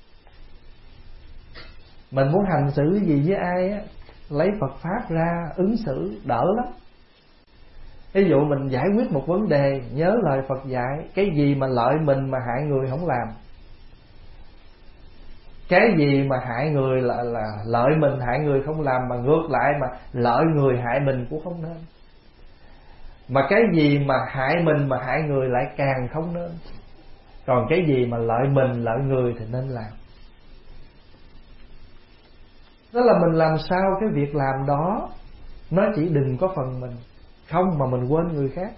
Mình muốn hành xử gì với ai á, lấy Phật pháp ra ứng xử đỡ lắm. Ví dụ mình giải quyết một vấn đề, nhớ lời Phật dạy, cái gì mà lợi mình mà hại người không làm. Cái gì mà hại người là, là lợi mình hại người không làm, mà ngược lại mà lợi người hại mình cũng không nên. Mà cái gì mà hại mình mà hại người lại càng không nên. Còn cái gì mà lợi mình lợi người thì nên làm. Đó là mình làm sao cái việc làm đó nó chỉ đừng có phần mình, không mà mình quên người khác.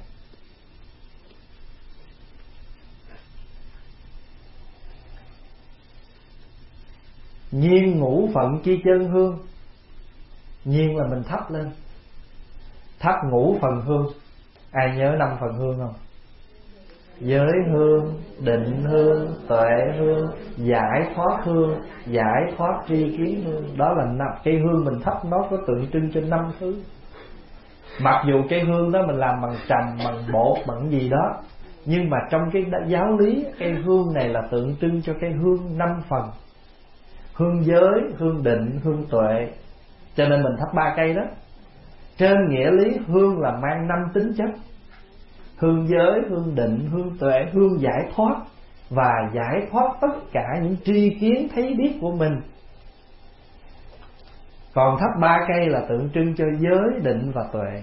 Nhiên ngũ phận chi chân hương. Nhiên là mình thắp lên, thắp ngũ phần hương. Ai nhớ năm phần hương không? Giới hương, định hương, tuệ hương, giải thoát hương, giải thoát tri kiến hương. Đó là năm cây hương mình thắp, nó có tượng trưng cho năm thứ. Mặc dù cây hương đó mình làm bằng trầm, bằng bột, bằng gì đó, nhưng mà trong cái giáo lý, cây hương này là tượng trưng cho cây hương năm phần. Hương giới, hương định, hương tuệ. Cho nên mình thắp ba cây đó. Trên nghĩa lý hương là mang năm tính chất: hương giới, hương định, hương tuệ, hương giải thoát. Và giải thoát tất cả những tri kiến thấy biết của mình. Còn thắp ba cây là tượng trưng cho giới, định và tuệ.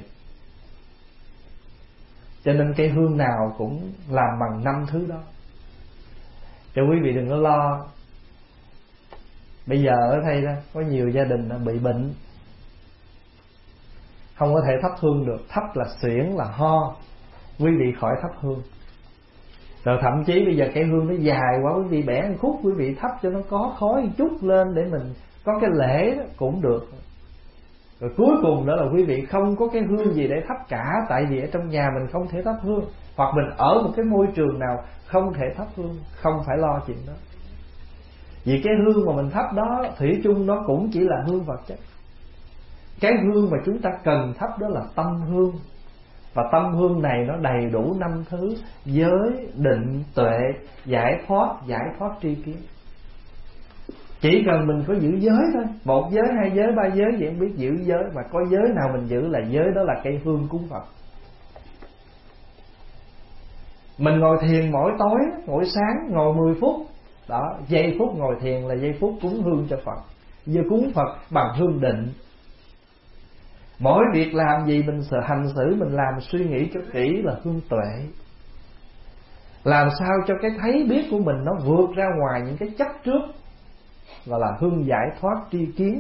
Cho nên cây hương nào cũng làm bằng năm thứ đó. Cho quý vị đừng có lo. Bây giờ ở đây đó, có nhiều gia đình đã bị bệnh, không có thể thắp hương được. Thắp là xuyển, là ho, quý vị khỏi thắp hương. Rồi thậm chí bây giờ cái hương nó dài quá, quý vị bẻ một khúc, quý vị thắp cho nó có khói một chút lên để mình có cái lễ đó cũng được. Rồi cuối cùng đó là quý vị không có cái hương gì để thắp cả. Tại vì ở trong nhà mình không thể thắp hương, hoặc mình ở một cái môi trường nào không thể thắp hương, không phải lo chuyện đó. Vì cái hương mà mình thắp đó, thủy chung nó cũng chỉ là hương vật chất. Cái hương mà chúng ta cần thắp đó là tâm hương. Và tâm hương này nó đầy đủ năm thứ: giới, định, tuệ, giải thoát, giải thoát tri kiến. Chỉ cần mình có giữ giới thôi, một giới, hai giới, ba giới, vậy không biết giữ giới. Mà có giới nào mình giữ là giới, đó là cây hương cúng Phật. Mình ngồi thiền mỗi tối, mỗi sáng ngồi mười phút. Đó, giây phút ngồi thiền là giây phút cúng hương cho Phật. Giờ cúng Phật bằng hương định. Mỗi việc làm gì mình sợ hành xử, mình làm suy nghĩ cho kỹ là hương tuệ. Làm sao cho cái thấy biết của mình nó vượt ra ngoài những cái chấp trước, và là hương giải thoát tri kiến.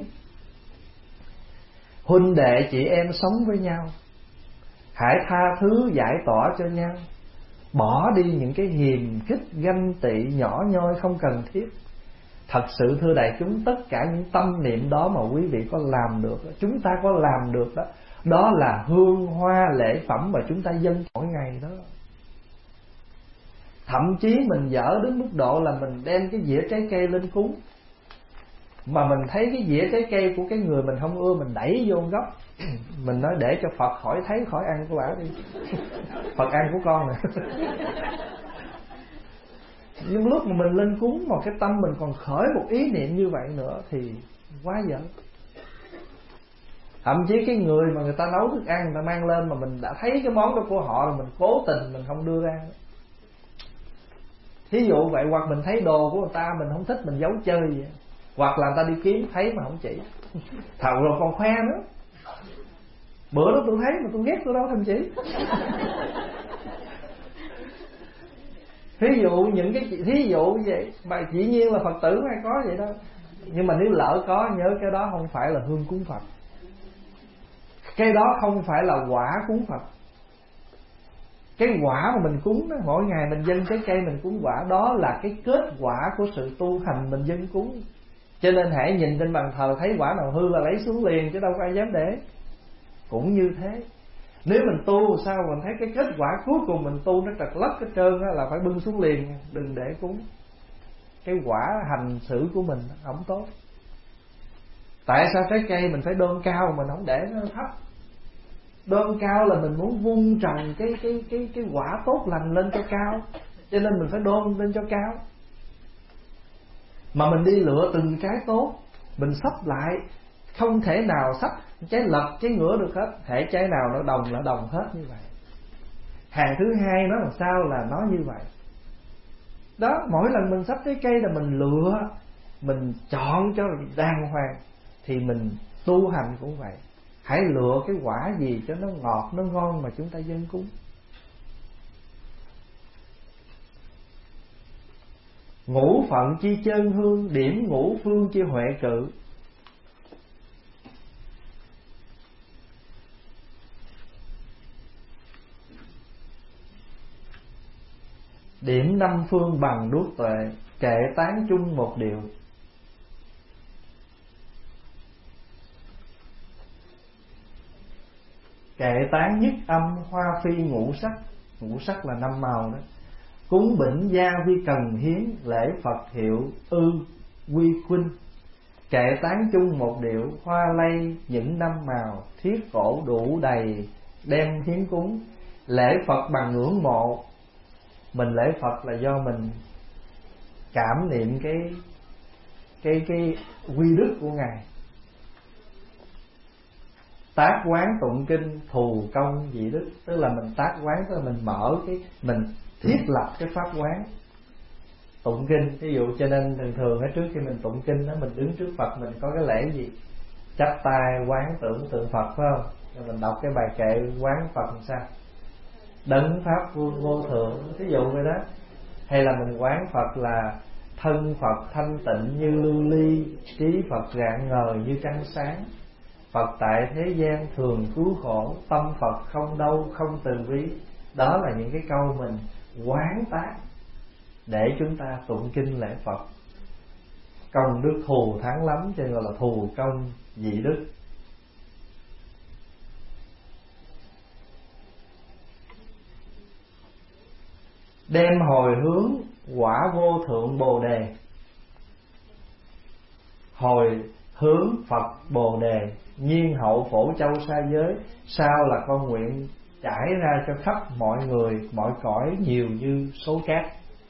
Huynh đệ chị em sống với nhau, hãy tha thứ giải tỏa cho nhau. Bỏ đi những cái hiềm khích, ganh tị, nhỏ nhoi không cần thiết. Thật sự thưa đại chúng, tất cả những tâm niệm đó mà quý vị có làm được, chúng ta có làm được đó, đó là hương hoa lễ phẩm mà chúng ta dâng mỗi ngày đó. Thậm chí mình dở đến mức độ là mình đem cái dĩa trái cây lên cúng, mà mình thấy cái dĩa trái cây của cái người mình không ưa, mình đẩy vô góc. Mình nói để cho Phật khỏi thấy, khỏi ăn của bà đi. Phật ăn của con nè. Nhưng lúc mà mình lên cúng mà cái tâm mình còn khởi một ý niệm như vậy nữa thì quá dở. Thậm chí cái người mà người ta nấu thức ăn, người ta mang lên mà mình đã thấy cái món đó của họ rồi, mình cố tình mình không đưa ra. Thí dụ vậy, hoặc mình thấy đồ của người ta mình không thích, mình giấu chơi vậy. Hoặc là người ta đi kiếm thấy mà không chỉ. Thầu rồi còn khoe nữa. Bữa đó tôi thấy mà tôi ghét tôi đâu thằng chỉ. Thí dụ những cái thí dụ như vậy, mà dĩ nhiên là Phật tử hay có vậy đó. Nhưng mà nếu lỡ có, nhớ cái đó không phải là hương cúng Phật. Cái đó không phải là quả cúng Phật. Cái quả mà mình cúng đó, mỗi ngày mình dâng trái cây mình cúng quả, đó là cái kết quả của sự tu hành mình dâng cúng. Cho nên hãy nhìn trên bàn thờ thấy quả nào hư là lấy xuống liền, chứ đâu có ai dám để. Cũng như thế, nếu mình tu sao mình thấy cái kết quả cuối cùng mình tu nó trật lất hết trơn á, là phải bưng xuống liền, đừng để cúng. Cái quả hành xử của mình không tốt. Tại sao trái cây mình phải đôn cao, mình không để nó thấp? Đôn cao là mình muốn vun trồng cái cái cái cái quả tốt lành lên cho cao, cho nên mình phải đôn lên cho cao. Mà mình đi lựa từng cái tốt, mình sắp lại, không thể nào sắp trái lật trái ngửa được hết. Hễ trái nào nó đồng là đồng hết như vậy. Hàng thứ hai nó làm sao là nó như vậy. Đó, mỗi lần mình sắp trái cây là mình lựa, mình chọn cho đàng hoàng. Thì mình tu hành cũng vậy. Hãy lựa cái quả gì cho nó ngọt, nó ngon mà chúng ta dâng cúng. Ngũ phận chi chân hương, điểm ngũ phương chi huệ cự. Điểm năm phương bằng đuốc tuệ, kệ tán chung một điều. Kệ tán nhất âm hoa phi ngũ sắc. Ngũ sắc là năm màu đó. Cúng bỉnh gia vi cần hiến, lễ Phật hiệu ư quy khuynh. Kệ tán chung một điệu, hoa lây những năm màu, thiết cổ đủ đầy đem hiến cúng. Lễ Phật bằng ngưỡng mộ. Mình lễ Phật là do mình cảm niệm cái cái cái quy đức của Ngài. Tác quán tụng kinh thù công vị đức, tức là mình tác quán, tức là mình mở cái, mình thiết lập cái pháp quán tụng kinh. Ví dụ cho nên thường thường ở trước khi mình tụng kinh đó, mình đứng trước Phật mình có cái lễ gì? chắp tay quán tưởng tượng Phật, phải không? Rồi mình đọc cái bài kệ quán Phật làm sao? Đấng pháp vương vô thượng, thí dụ vậy đó. Hay là mình quán Phật là thân Phật thanh tịnh như lưu ly, trí Phật rạng ngời như trăng sáng. Phật tại thế gian thường cứu khổ, tâm Phật không đâu không từ bi. Đó là những cái câu mình quán tác để chúng ta tụng kinh lễ Phật. Công đức thù thắng lắm, cho nên gọi là thù công dị đức. Đem hồi hướng quả vô thượng Bồ Đề. Hồi hướng Phật Bồ Đề, nhiên hậu phổ châu sa giới. Sao là con nguyện trải ra cho khắp mọi người, mọi cõi nhiều như số cát.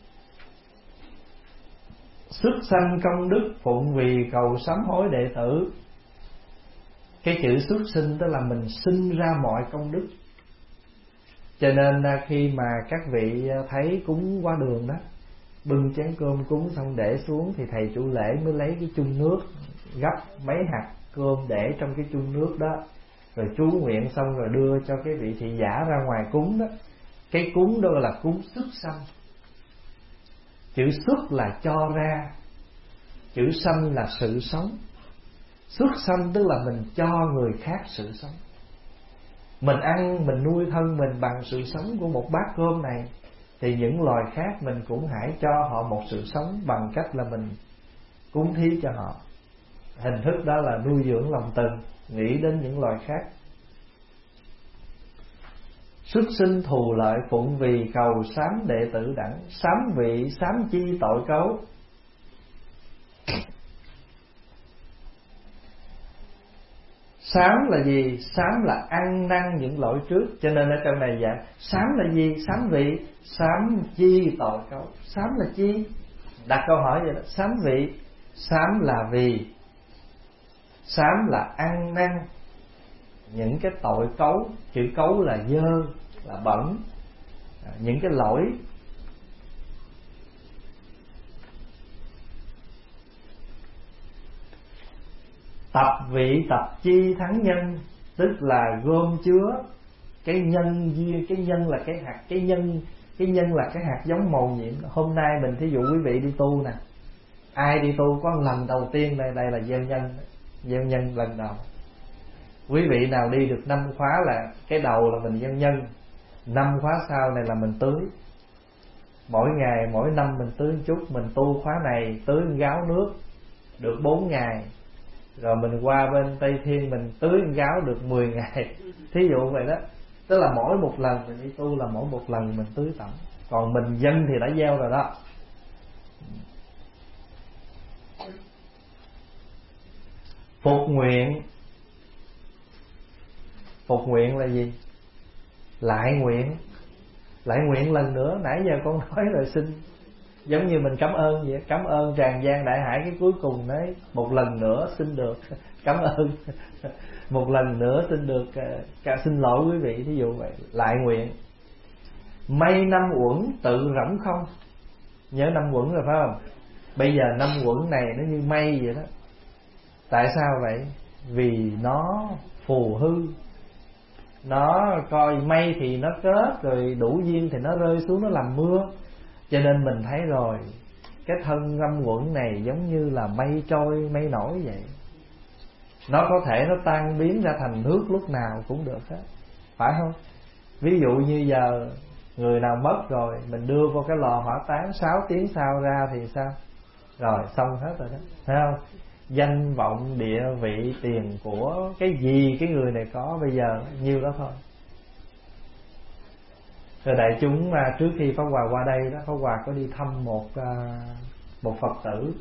Xuất sanh công đức phụng vì cầu sám hối đệ tử. Cái chữ xuất sinh tức là mình sinh ra mọi công đức. Cho nên khi mà các vị thấy cúng qua đường đó, bưng chén cơm cúng xong để xuống, thì thầy chủ lễ mới lấy cái chung nước, gấp mấy hạt cơm để trong cái chung nước đó, rồi chú nguyện xong rồi đưa cho cái vị thị giả ra ngoài cúng đó. Cái cúng đó là cúng xuất sanh. Chữ xuất là cho ra, chữ sanh là sự sống. Xuất sanh tức là mình cho người khác sự sống. Mình ăn, mình nuôi thân mình bằng sự sống của một bát cơm này, thì những loài khác mình cũng hãy cho họ một sự sống bằng cách là mình cúng thí cho họ. Hình thức đó là nuôi dưỡng lòng từ, nghĩ đến những loài khác. Xuất sinh thù lợi phụng vì cầu sám đệ tử đẳng. Sám vị sám chi tội cấu. Sám là gì? Sám là ăn năn những lỗi trước. Cho nên ở trong này dạng sám là gì? Sám vị sám chi tội cấu. Sám là chi? Đặt câu hỏi vậy đó. Sám vị, sám là vì, sám là ăn năn những cái tội cấu. Chữ cấu là dơ, là bẩn, những cái lỗi. Tập vị tập chi thắng nhân, tức là gom chứa cái nhân duyên. Cái nhân là cái hạt, cái nhân cái nhân là cái hạt giống màu nhiệm. Hôm nay mình thí dụ quý vị đi tu nè, ai đi tu có lần đầu tiên đây, đây là gieo nhân, gieo nhân lần đầu. Quý vị nào đi được năm khóa là cái đầu là mình gieo nhân, năm khóa sau này là mình tưới. Mỗi ngày mỗi năm mình tưới chút. Mình tu khóa này tưới gáo nước được bốn ngày, rồi mình qua bên Tây Thiên mình tưới gáo được mười ngày. Thí dụ vậy đó. Tức là mỗi một lần mình đi tu là mỗi một lần mình tưới tổng. Còn mình dân thì đã gieo rồi đó. Phục nguyện. Phục nguyện là gì? Lại nguyện. Lại nguyện lần nữa. Nãy giờ con nói rồi xin. Giống như mình cảm ơn vậy. Cảm ơn tràn gian đại hải, cái cuối cùng đấy, một lần nữa xin được cảm ơn. Một lần nữa xin được cả xin lỗi quý vị. Thí dụ vậy. Lại nguyện. Mây năm uẩn tự rỗng không. Nhớ năm uẩn rồi phải không? Bây giờ năm uẩn này nó như mây vậy đó. Tại sao vậy? Vì nó phù hư. Nó coi mây thì nó kết, rồi đủ duyên thì nó rơi xuống, nó làm mưa. Cho nên mình thấy rồi, cái thân năm uẩn này giống như là mây trôi mây nổi vậy. Nó có thể nó tan biến ra thành nước lúc nào cũng được hết, phải không? Ví dụ như giờ người nào mất rồi, mình đưa vô cái lò hỏa táng, sáu tiếng sau ra thì sao? Rồi xong hết rồi đó, thấy không? Danh vọng địa vị tiền của cái gì cái người này có bây giờ nhiêu đó thôi. Rồi đại chúng trước khi Pháp Hòa qua đây đó, Pháp Hòa có đi thăm một một Phật tử.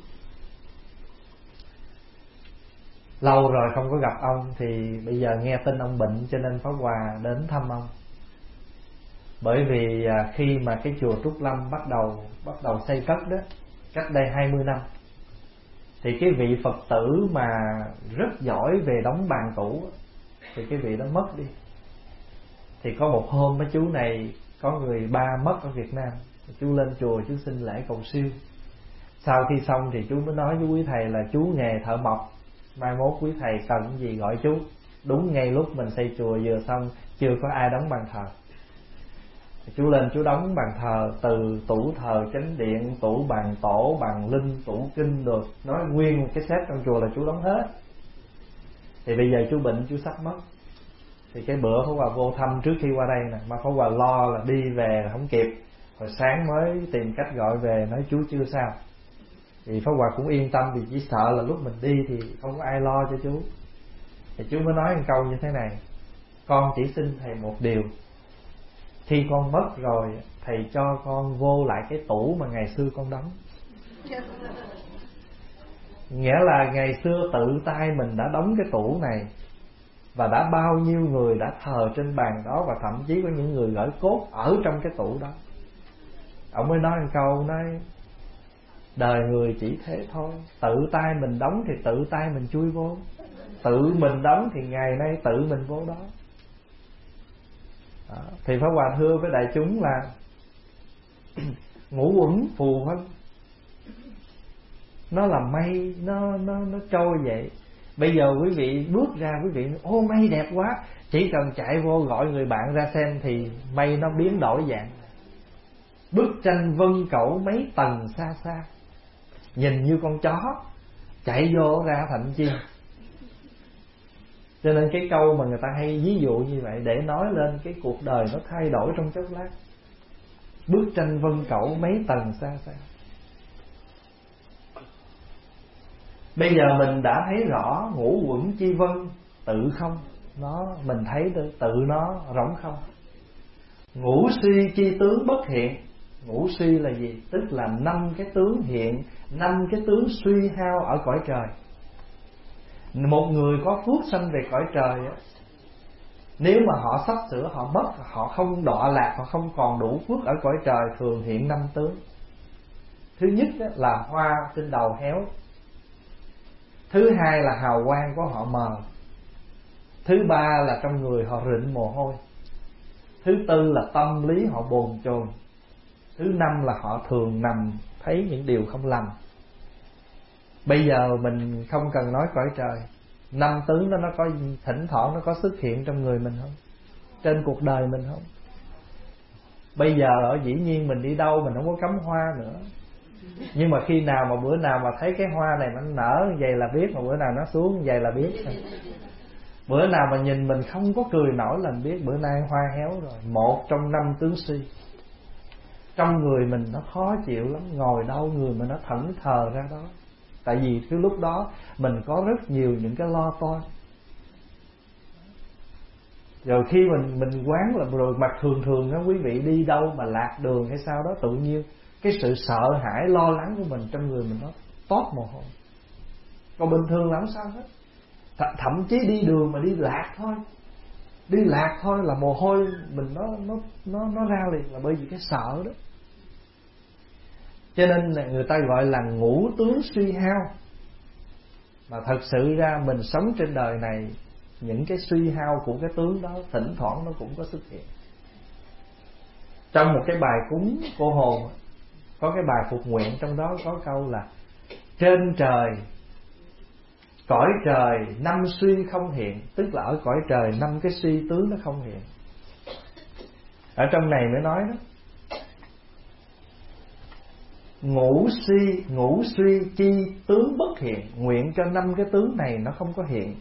Lâu rồi không có gặp ông, thì bây giờ nghe tin ông bệnh cho nên Pháp Hòa đến thăm ông. Bởi vì khi mà cái chùa Trúc Lâm bắt đầu bắt đầu xây cất đó, cách đây hai mươi năm, thì cái vị Phật tử mà rất giỏi về đóng bàn cũ thì cái vị đó mất đi. Thì có một hôm mấy chú này có người ba mất ở Việt Nam, chú lên chùa chú xin lễ cầu siêu. Sau khi xong thì chú mới nói với quý thầy là chú nghề thợ mộc, mai mốt quý thầy cần cái gì gọi chú. Đúng ngay lúc mình xây chùa vừa xong, chưa có ai đóng bàn thờ, chú lên chú đóng bàn thờ, từ tủ thờ chánh điện, tủ bàn tổ, bàn linh, tủ kinh được, nói nguyên một cái set trong chùa là chú đóng hết. Thì bây giờ chú bệnh, chú sắp mất. Thì cái bữa Pháp Hòa vô thăm trước khi qua đây nè, mà Pháp Hòa lo là đi về là không kịp, hồi sáng mới tìm cách gọi về nói chú chưa sao. Thì Pháp Hòa cũng yên tâm, vì chỉ sợ là lúc mình đi thì không có ai lo cho chú. Thì chú mới nói một câu như thế này: con chỉ xin thầy một điều, khi con mất rồi thầy cho con vô lại cái tủ mà ngày xưa con đóng. Nghĩa là ngày xưa tự tay mình đã đóng cái tủ này, và đã bao nhiêu người đã thờ trên bàn đó, và thậm chí có những người gửi cốt ở trong cái tủ đó. Ông mới nói một câu, nói đời người chỉ thế thôi, tự tay mình đóng thì tự tay mình chui vô, tự mình đóng thì ngày nay tự mình vô đó. Đó. Thì Pháp Hòa thưa với đại chúng là ngũ uẩn phù vân, nó là mây, nó nó nó trôi vậy. Bây giờ quý vị bước ra, quý vị ô mây đẹp quá, chỉ cần chạy vô gọi người bạn ra xem thì mây nó biến đổi dạng. Bức tranh vân cẩu mấy tầng xa xa, nhìn như con chó chạy vô ra thành chim. Cho nên cái câu mà người ta hay ví dụ như vậy để nói lên cái cuộc đời nó thay đổi trong chốc lát. Bức tranh vân cẩu mấy tầng xa xa. Bây giờ mình đã thấy rõ ngũ uẩn chi vân tự không, nó mình thấy tự, tự nó rỗng không. Ngũ suy chi tướng bất hiện. Ngũ suy là gì? Tức là năm cái tướng hiện, năm cái tướng suy hao ở cõi trời. Một người có phước sanh về cõi trời á, nếu mà họ sắp sửa họ mất, họ không đọa lạc, họ không còn đủ phước ở cõi trời, thường hiện năm tướng. Thứ nhất là hoa trên đầu héo. Thứ hai là hào quang của họ mờ. Thứ ba là trong người họ rịn mồ hôi. Thứ tư là tâm lý họ bồn chồn. Thứ năm là họ thường nằm thấy những điều không lành. Bây giờ mình không cần nói cõi trời, năm tướng đó nó có thỉnh thoảng nó có xuất hiện trong người mình không? Trên cuộc đời mình không? Bây giờ ở dĩ nhiên mình đi đâu mình không có cắm hoa nữa, nhưng mà khi nào mà bữa nào mà thấy cái hoa này nó nở vậy là biết, mà bữa nào nó xuống vậy là biết. Bữa nào mà nhìn mình không có cười nổi là mình biết bữa nay hoa héo rồi. Một trong năm tướng suy. Trong người mình nó khó chịu lắm, ngồi đâu người mà nó thẫn thờ ra đó. Tại vì cái lúc đó mình có rất nhiều những cái lo toan. Rồi khi mình mình quán là rồi mặt thường thường đó, quý vị đi đâu mà lạc đường hay sao đó, tự nhiên cái sự sợ hãi lo lắng của mình trong người mình nó toát mồ hôi. Còn bình thường làm sao hết. Th- thậm chí đi đường mà đi lạc thôi, đi lạc thôi là mồ hôi mình nó nó nó nó ra liền, là bởi vì cái sợ đó. Cho nên là người ta gọi là ngũ tướng suy hao. Mà thật sự ra mình sống trên đời này, những cái suy hao của cái tướng đó thỉnh thoảng nó cũng có xuất hiện. Trong một cái bài cúng cô hồn, có cái bài phục nguyện, trong đó có câu là trên trời cõi trời năm suy không hiện. Tức là ở cõi trời năm cái suy tướng nó không hiện. Ở trong này mới nói đó, ngũ suy ngũ suy chi tướng bất hiện. Nguyện cho năm cái tướng này nó không có hiện.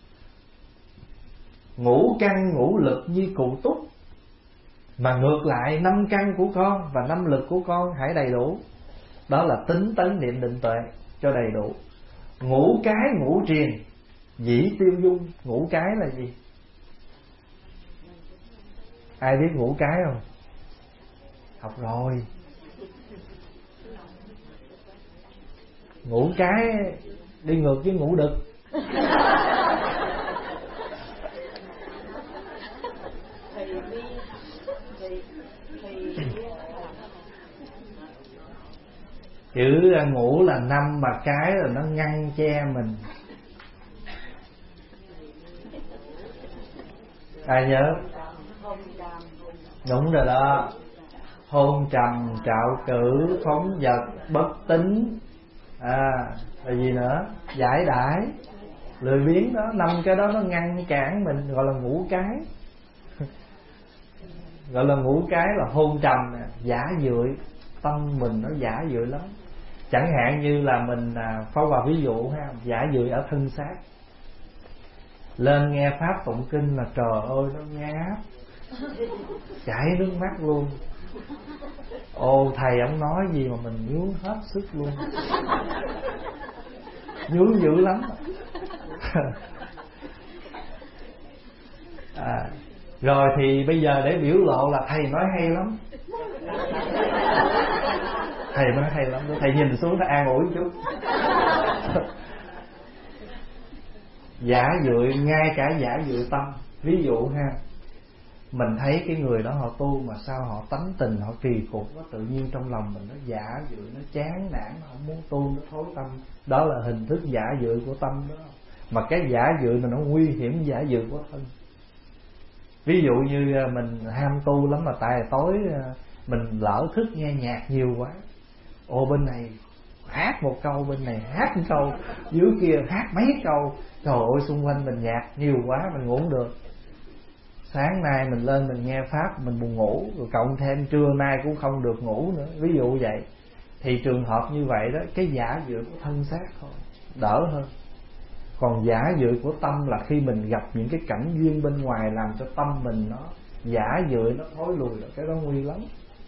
Ngũ căn ngũ lực như cụ túc. Mà ngược lại năm căn của con và năm lực của con hãy đầy đủ. Đó là tính tấn niệm định tuệ cho đầy đủ. Ngũ cái ngũ triền dĩ tiêu dung. Ngũ cái là gì? Ai biết ngũ cái không? Học rồi. Ngũ cái đi ngược với ngũ đực. Chữ ngũ là năm, mà cái là nó ngăn che mình. Ai nhớ? Đúng rồi đó. Hôn trầm, trạo cử, phóng vật, bất tín. À, rồi gì nữa? Giải đãi. Lười biếng đó, năm cái đó nó ngăn cản mình, gọi là ngũ cái. Gọi là ngũ cái là hôn trầm nè, giả dưỡi, tâm mình nó giả dưỡi lắm. Chẳng hạn như là mình à, Pháp Hòa ví dụ ha, giả dưỡi ở thân xác. Lên nghe pháp tụng kinh là trời ơi nó ngáp, chảy nước mắt luôn. Ồ thầy ông nói gì mà mình nhướng hết sức luôn, nhướng dữ lắm. À, rồi thì bây giờ để biểu lộ là thầy nói hay lắm, thầy nói hay lắm, thầy nhìn xuống thầy an ủi chút. Giả dưỡi, ngay cả giả dưỡi tâm. Ví dụ ha, mình thấy cái người đó họ tu mà sao họ tánh tình họ kỳ cục quá, tự nhiên trong lòng mình nó giả dưỡi, nó chán nản, nó không muốn tu, nó thối tâm. Đó là hình thức giả dưỡi của tâm đó. Mà cái giả dưỡi mà nó nguy hiểm giả dưỡi của thân. Ví dụ như mình ham tu lắm mà tại tối mình lỡ thức nghe nhạc nhiều quá. Ô bên này hát một câu, bên này hát một câu, dưới kia hát mấy câu. Trời ơi xung quanh mình nhạc nhiều quá mình ngủ không được. Sáng nay mình lên mình nghe pháp mình buồn ngủ, rồi cộng thêm trưa nay cũng không được ngủ nữa, ví dụ vậy. Thì trường hợp như vậy đó, cái giả dưỡi của thân xác thôi đỡ hơn. Còn giả dưỡi của tâm là khi mình gặp những cái cảnh duyên bên ngoài làm cho tâm mình nó giả dưỡi, nó thối lùi, là cái đó nguy lắm.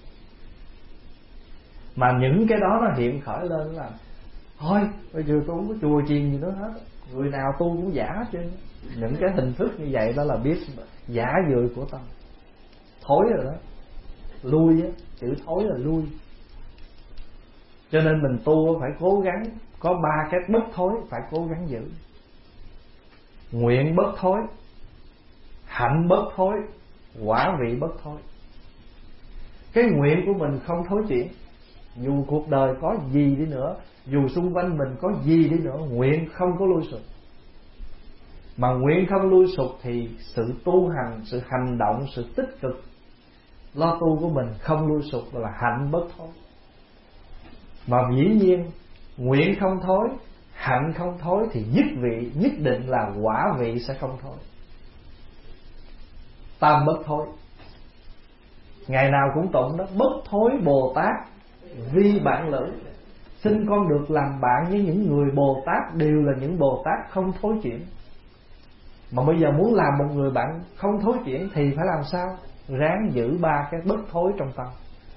Mà những cái đó nó hiện khởi lên là thôi bây giờ tôi không có chùa chiền gì nữa hết, người nào tu cũng giả chứ. Những cái hình thức như vậy đó là biết giả dưỡi của tâm, thối rồi đó, lui á, chữ thối là lui. Cho nên mình tu phải cố gắng có ba cái bất thối phải cố gắng giữ. Nguyện bất thối, hạnh bất thối, quả vị bất thối. Cái nguyện của mình không thối chuyển. Dù cuộc đời có gì đi nữa, dù xung quanh mình có gì đi nữa, nguyện không có lui sụp. Mà nguyện không lui sụp thì sự tu hành, sự hành động, sự tích cực lo tu của mình không lui sụp là hạnh bất thối. Mà dĩ nhiên nguyện không thối, hạnh không thối thì nhất vị, nhất định là quả vị sẽ không thối. Tam bất thối. Ngày nào cũng tụng đó, bất thối Bồ Tát vi bạn lữ. Xin con được làm bạn với những người Bồ Tát đều là những Bồ Tát không thối chuyển. Mà bây giờ muốn làm một người bạn không thối chuyển thì phải làm sao? Ráng giữ ba cái bất thối trong tâm.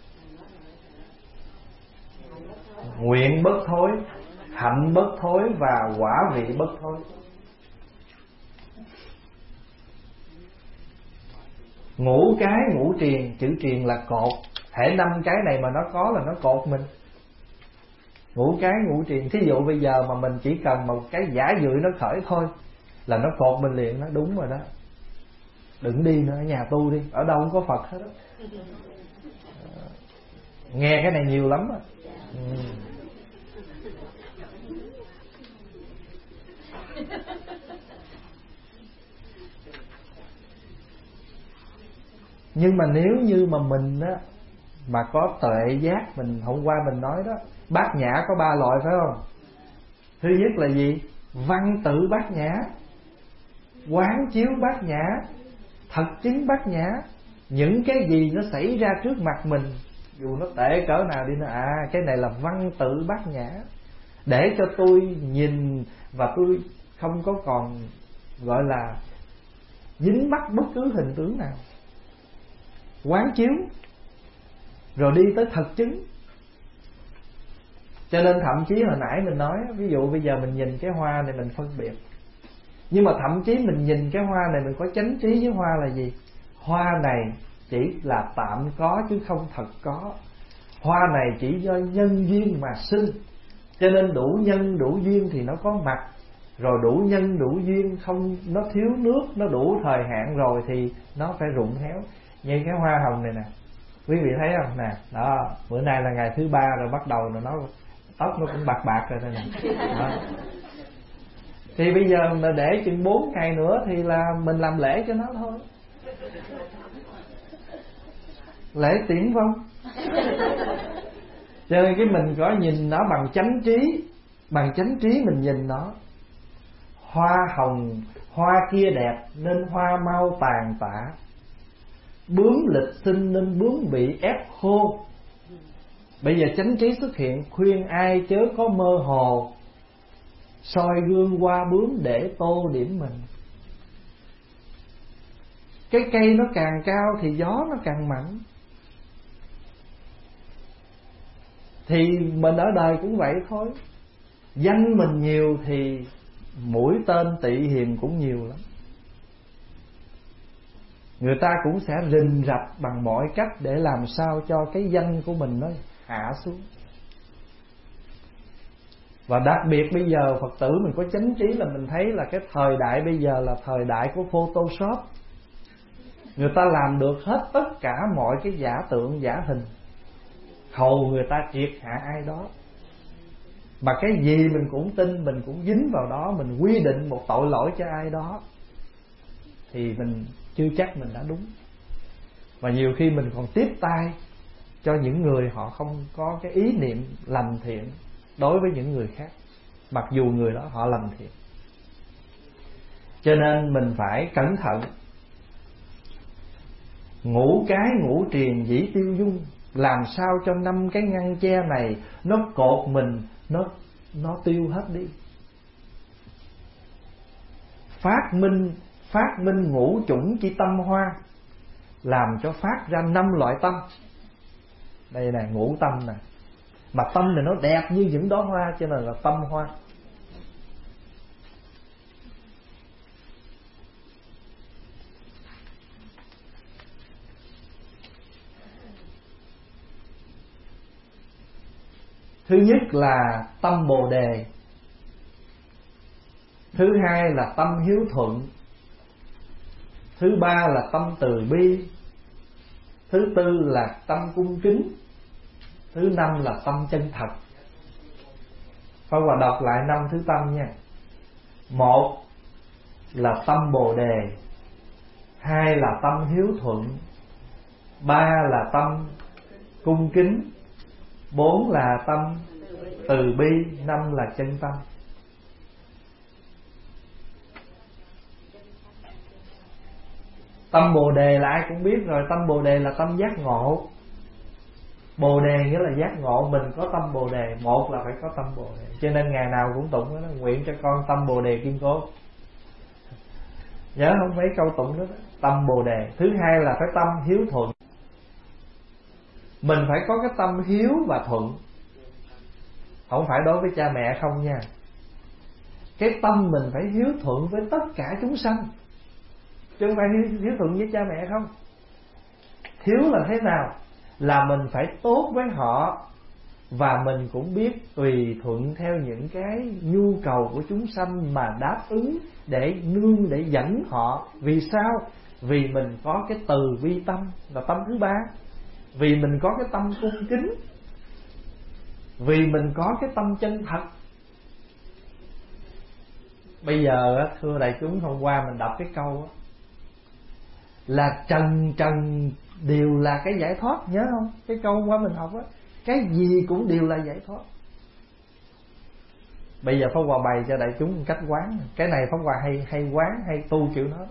Nguyện bất thối, hạnh bất thối và quả vị bất thối. Ngũ cái ngũ triền, chữ triền là cột. Thể năm cái này mà nó có là nó cột mình. Ngũ cái ngũ triền. Thí dụ bây giờ mà mình chỉ cần một cái giả dưỡi nó khởi thôi là nó cột mình liền. Nó đúng rồi đó. Đừng đi nữa, ở nhà tu đi, ở đâu không có Phật hết đó. Nghe cái này nhiều lắm á. Ừ. Nhưng mà nếu như mà mình á mà có tuệ giác, mình hôm qua mình nói đó, bát nhã có ba loại phải không? Thứ nhất là gì? Văn tự bát nhã, quán chiếu bát nhã, thật chứng bát nhã. Những cái gì nó xảy ra trước mặt mình, dù nó tệ cỡ nào đi nữa, à cái này là văn tự bát nhã, để cho tôi nhìn và tôi không có còn gọi là dính mắc bất cứ hình tướng nào. Quán chiếu rồi đi tới thật chứng. Cho nên thậm chí hồi nãy mình nói, ví dụ bây giờ mình nhìn cái hoa này mình phân biệt, nhưng mà thậm chí mình nhìn cái hoa này mình có chánh trí với hoa là gì? Hoa này chỉ là tạm có chứ không thật có. Hoa này chỉ do nhân duyên mà sinh, cho nên đủ nhân đủ duyên thì nó có mặt. Rồi đủ nhân đủ duyên, không nó thiếu nước, nó đủ thời hạn rồi thì nó phải rụng héo. Như cái hoa hồng này nè, quý vị thấy không nè, đó, bữa nay là ngày thứ ba rồi, bắt đầu rồi, nó tóc nó cũng bạc bạc rồi đây nè. Đó. Thì bây giờ mà để chừng bốn ngày nữa thì là mình làm lễ cho nó thôi. Lễ tiễn vong. Cho nên cái mình có nhìn nó bằng chánh trí, bằng chánh trí mình nhìn nó. Hoa hồng, hoa kia đẹp nên hoa mau tàn tả, bướm lịch sinh nên bướm bị ép khô. Bây giờ chánh trí xuất hiện, khuyên ai chớ có mơ hồ, soi gương qua bướm để tô điểm mình. Cái cây nó càng cao thì gió nó càng mạnh. Thì mình ở đời cũng vậy thôi. Danh mình nhiều thì mũi tên tị hiềm cũng nhiều lắm. Người ta cũng sẽ rình rập bằng mọi cách để làm sao cho cái danh của mình nó hạ xuống. Và đặc biệt bây giờ Phật tử mình có chánh trí là mình thấy là cái thời đại bây giờ là thời đại của Photoshop. Người ta làm được hết tất cả mọi cái giả tượng, giả hình, hầu người ta triệt hạ ai đó. Mà cái gì mình cũng tin, mình cũng dính vào đó, mình quy định một tội lỗi cho ai đó, thì mình chưa chắc mình đã đúng. Và nhiều khi mình còn tiếp tay cho những người họ không có cái ý niệm lành thiện đối với những người khác, mặc dù người đó họ lành thiện. Cho nên mình phải cẩn thận. Ngũ cái ngũ triền dĩ tiêu dung, làm sao cho năm cái ngăn che này nó cột mình, nó nó tiêu hết đi. Phát minh phát minh ngũ chủng chi tâm hoa, làm cho phát ra năm loại tâm. Đây nè, ngũ tâm nè. Mà tâm này nó đẹp như những đóa hoa, cho nên là tâm hoa. Thứ nhất là tâm Bồ Đề. Thứ hai là tâm hiếu thuận. Thứ ba là tâm từ bi. Thứ tư là tâm cung kính. Thứ năm là tâm chân thật. Phải và đọc lại năm thứ tâm nha. Một là tâm Bồ Đề. Hai là tâm hiếu thuận. Ba là tâm cung kính. Bốn là tâm từ bi. Năm là chân tâm. Tâm Bồ Đề là ai cũng biết rồi. Tâm Bồ Đề là tâm giác ngộ. Bồ Đề nghĩa là giác ngộ. Mình có tâm Bồ Đề. Một là phải có tâm Bồ Đề. Cho nên ngày nào cũng tụng đó, nguyện cho con tâm Bồ Đề kiên cố. Nhớ không mấy câu tụng đó, đó. Tâm Bồ Đề. Thứ hai là phải tâm hiếu thuận. Mình phải có cái tâm hiếu và thuận. Không phải đối với cha mẹ không nha. Cái tâm mình phải hiếu thuận với tất cả chúng sanh, chứ không phải hiếu, hiếu thuận với cha mẹ không. Hiếu là thế nào? Là mình phải tốt với họ, và mình cũng biết tùy thuận theo những cái nhu cầu của chúng sanh mà đáp ứng, để nương, để dẫn họ. Vì sao? Vì mình có cái từ bi tâm là tâm thứ ba. Vì mình có cái tâm cung kính. Vì mình có cái tâm chân thật. Bây giờ thưa đại chúng, hôm qua mình đọc cái câu là trần trần đều là cái giải thoát. Nhớ không? Cái câu hôm qua mình học á, cái gì cũng đều là giải thoát. Bây giờ Pháp Hòa bày cho đại chúng một cách quán. Cái này Pháp Hòa hay hay quán, hay tu kiểu đó.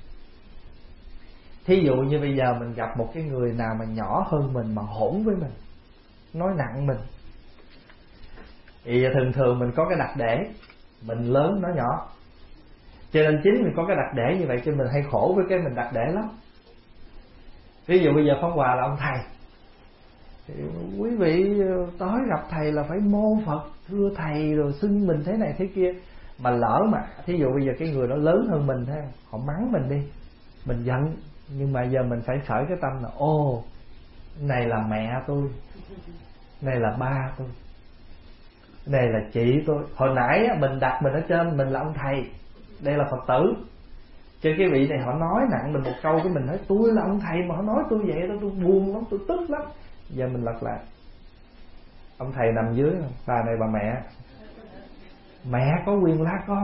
Thí dụ như bây giờ mình gặp một cái người nào mà nhỏ hơn mình, mà hỗn với mình, nói nặng mình, thì thường thường mình có cái đặc để mình lớn nó nhỏ. Cho nên chính mình có cái đặc để như vậy, cho mình hay khổ với cái mình đặc để lắm. Ví dụ bây giờ Pháp Hòa là ông thầy, thì quý vị tới gặp thầy là phải mô Phật, thưa thầy, rồi xưng mình thế này thế kia. Mà lỡ mà thí dụ bây giờ cái người đó lớn hơn mình thế, họ mắng mình đi, mình giận, nhưng mà giờ mình phải khởi cái tâm là ô, này là mẹ tôi, này là ba tôi, này là chị tôi. Hồi nãy mình đặt mình ở trên, mình là ông thầy, đây là Phật tử. Cho cái vị này họ nói nặng mình một câu, cái mình nói tôi là ông thầy mà họ nói tôi vậy đó, tôi buồn lắm, tôi tức lắm. Giờ mình lật lại, ông thầy nằm dưới, bà này bà mẹ, mẹ có quyền la con.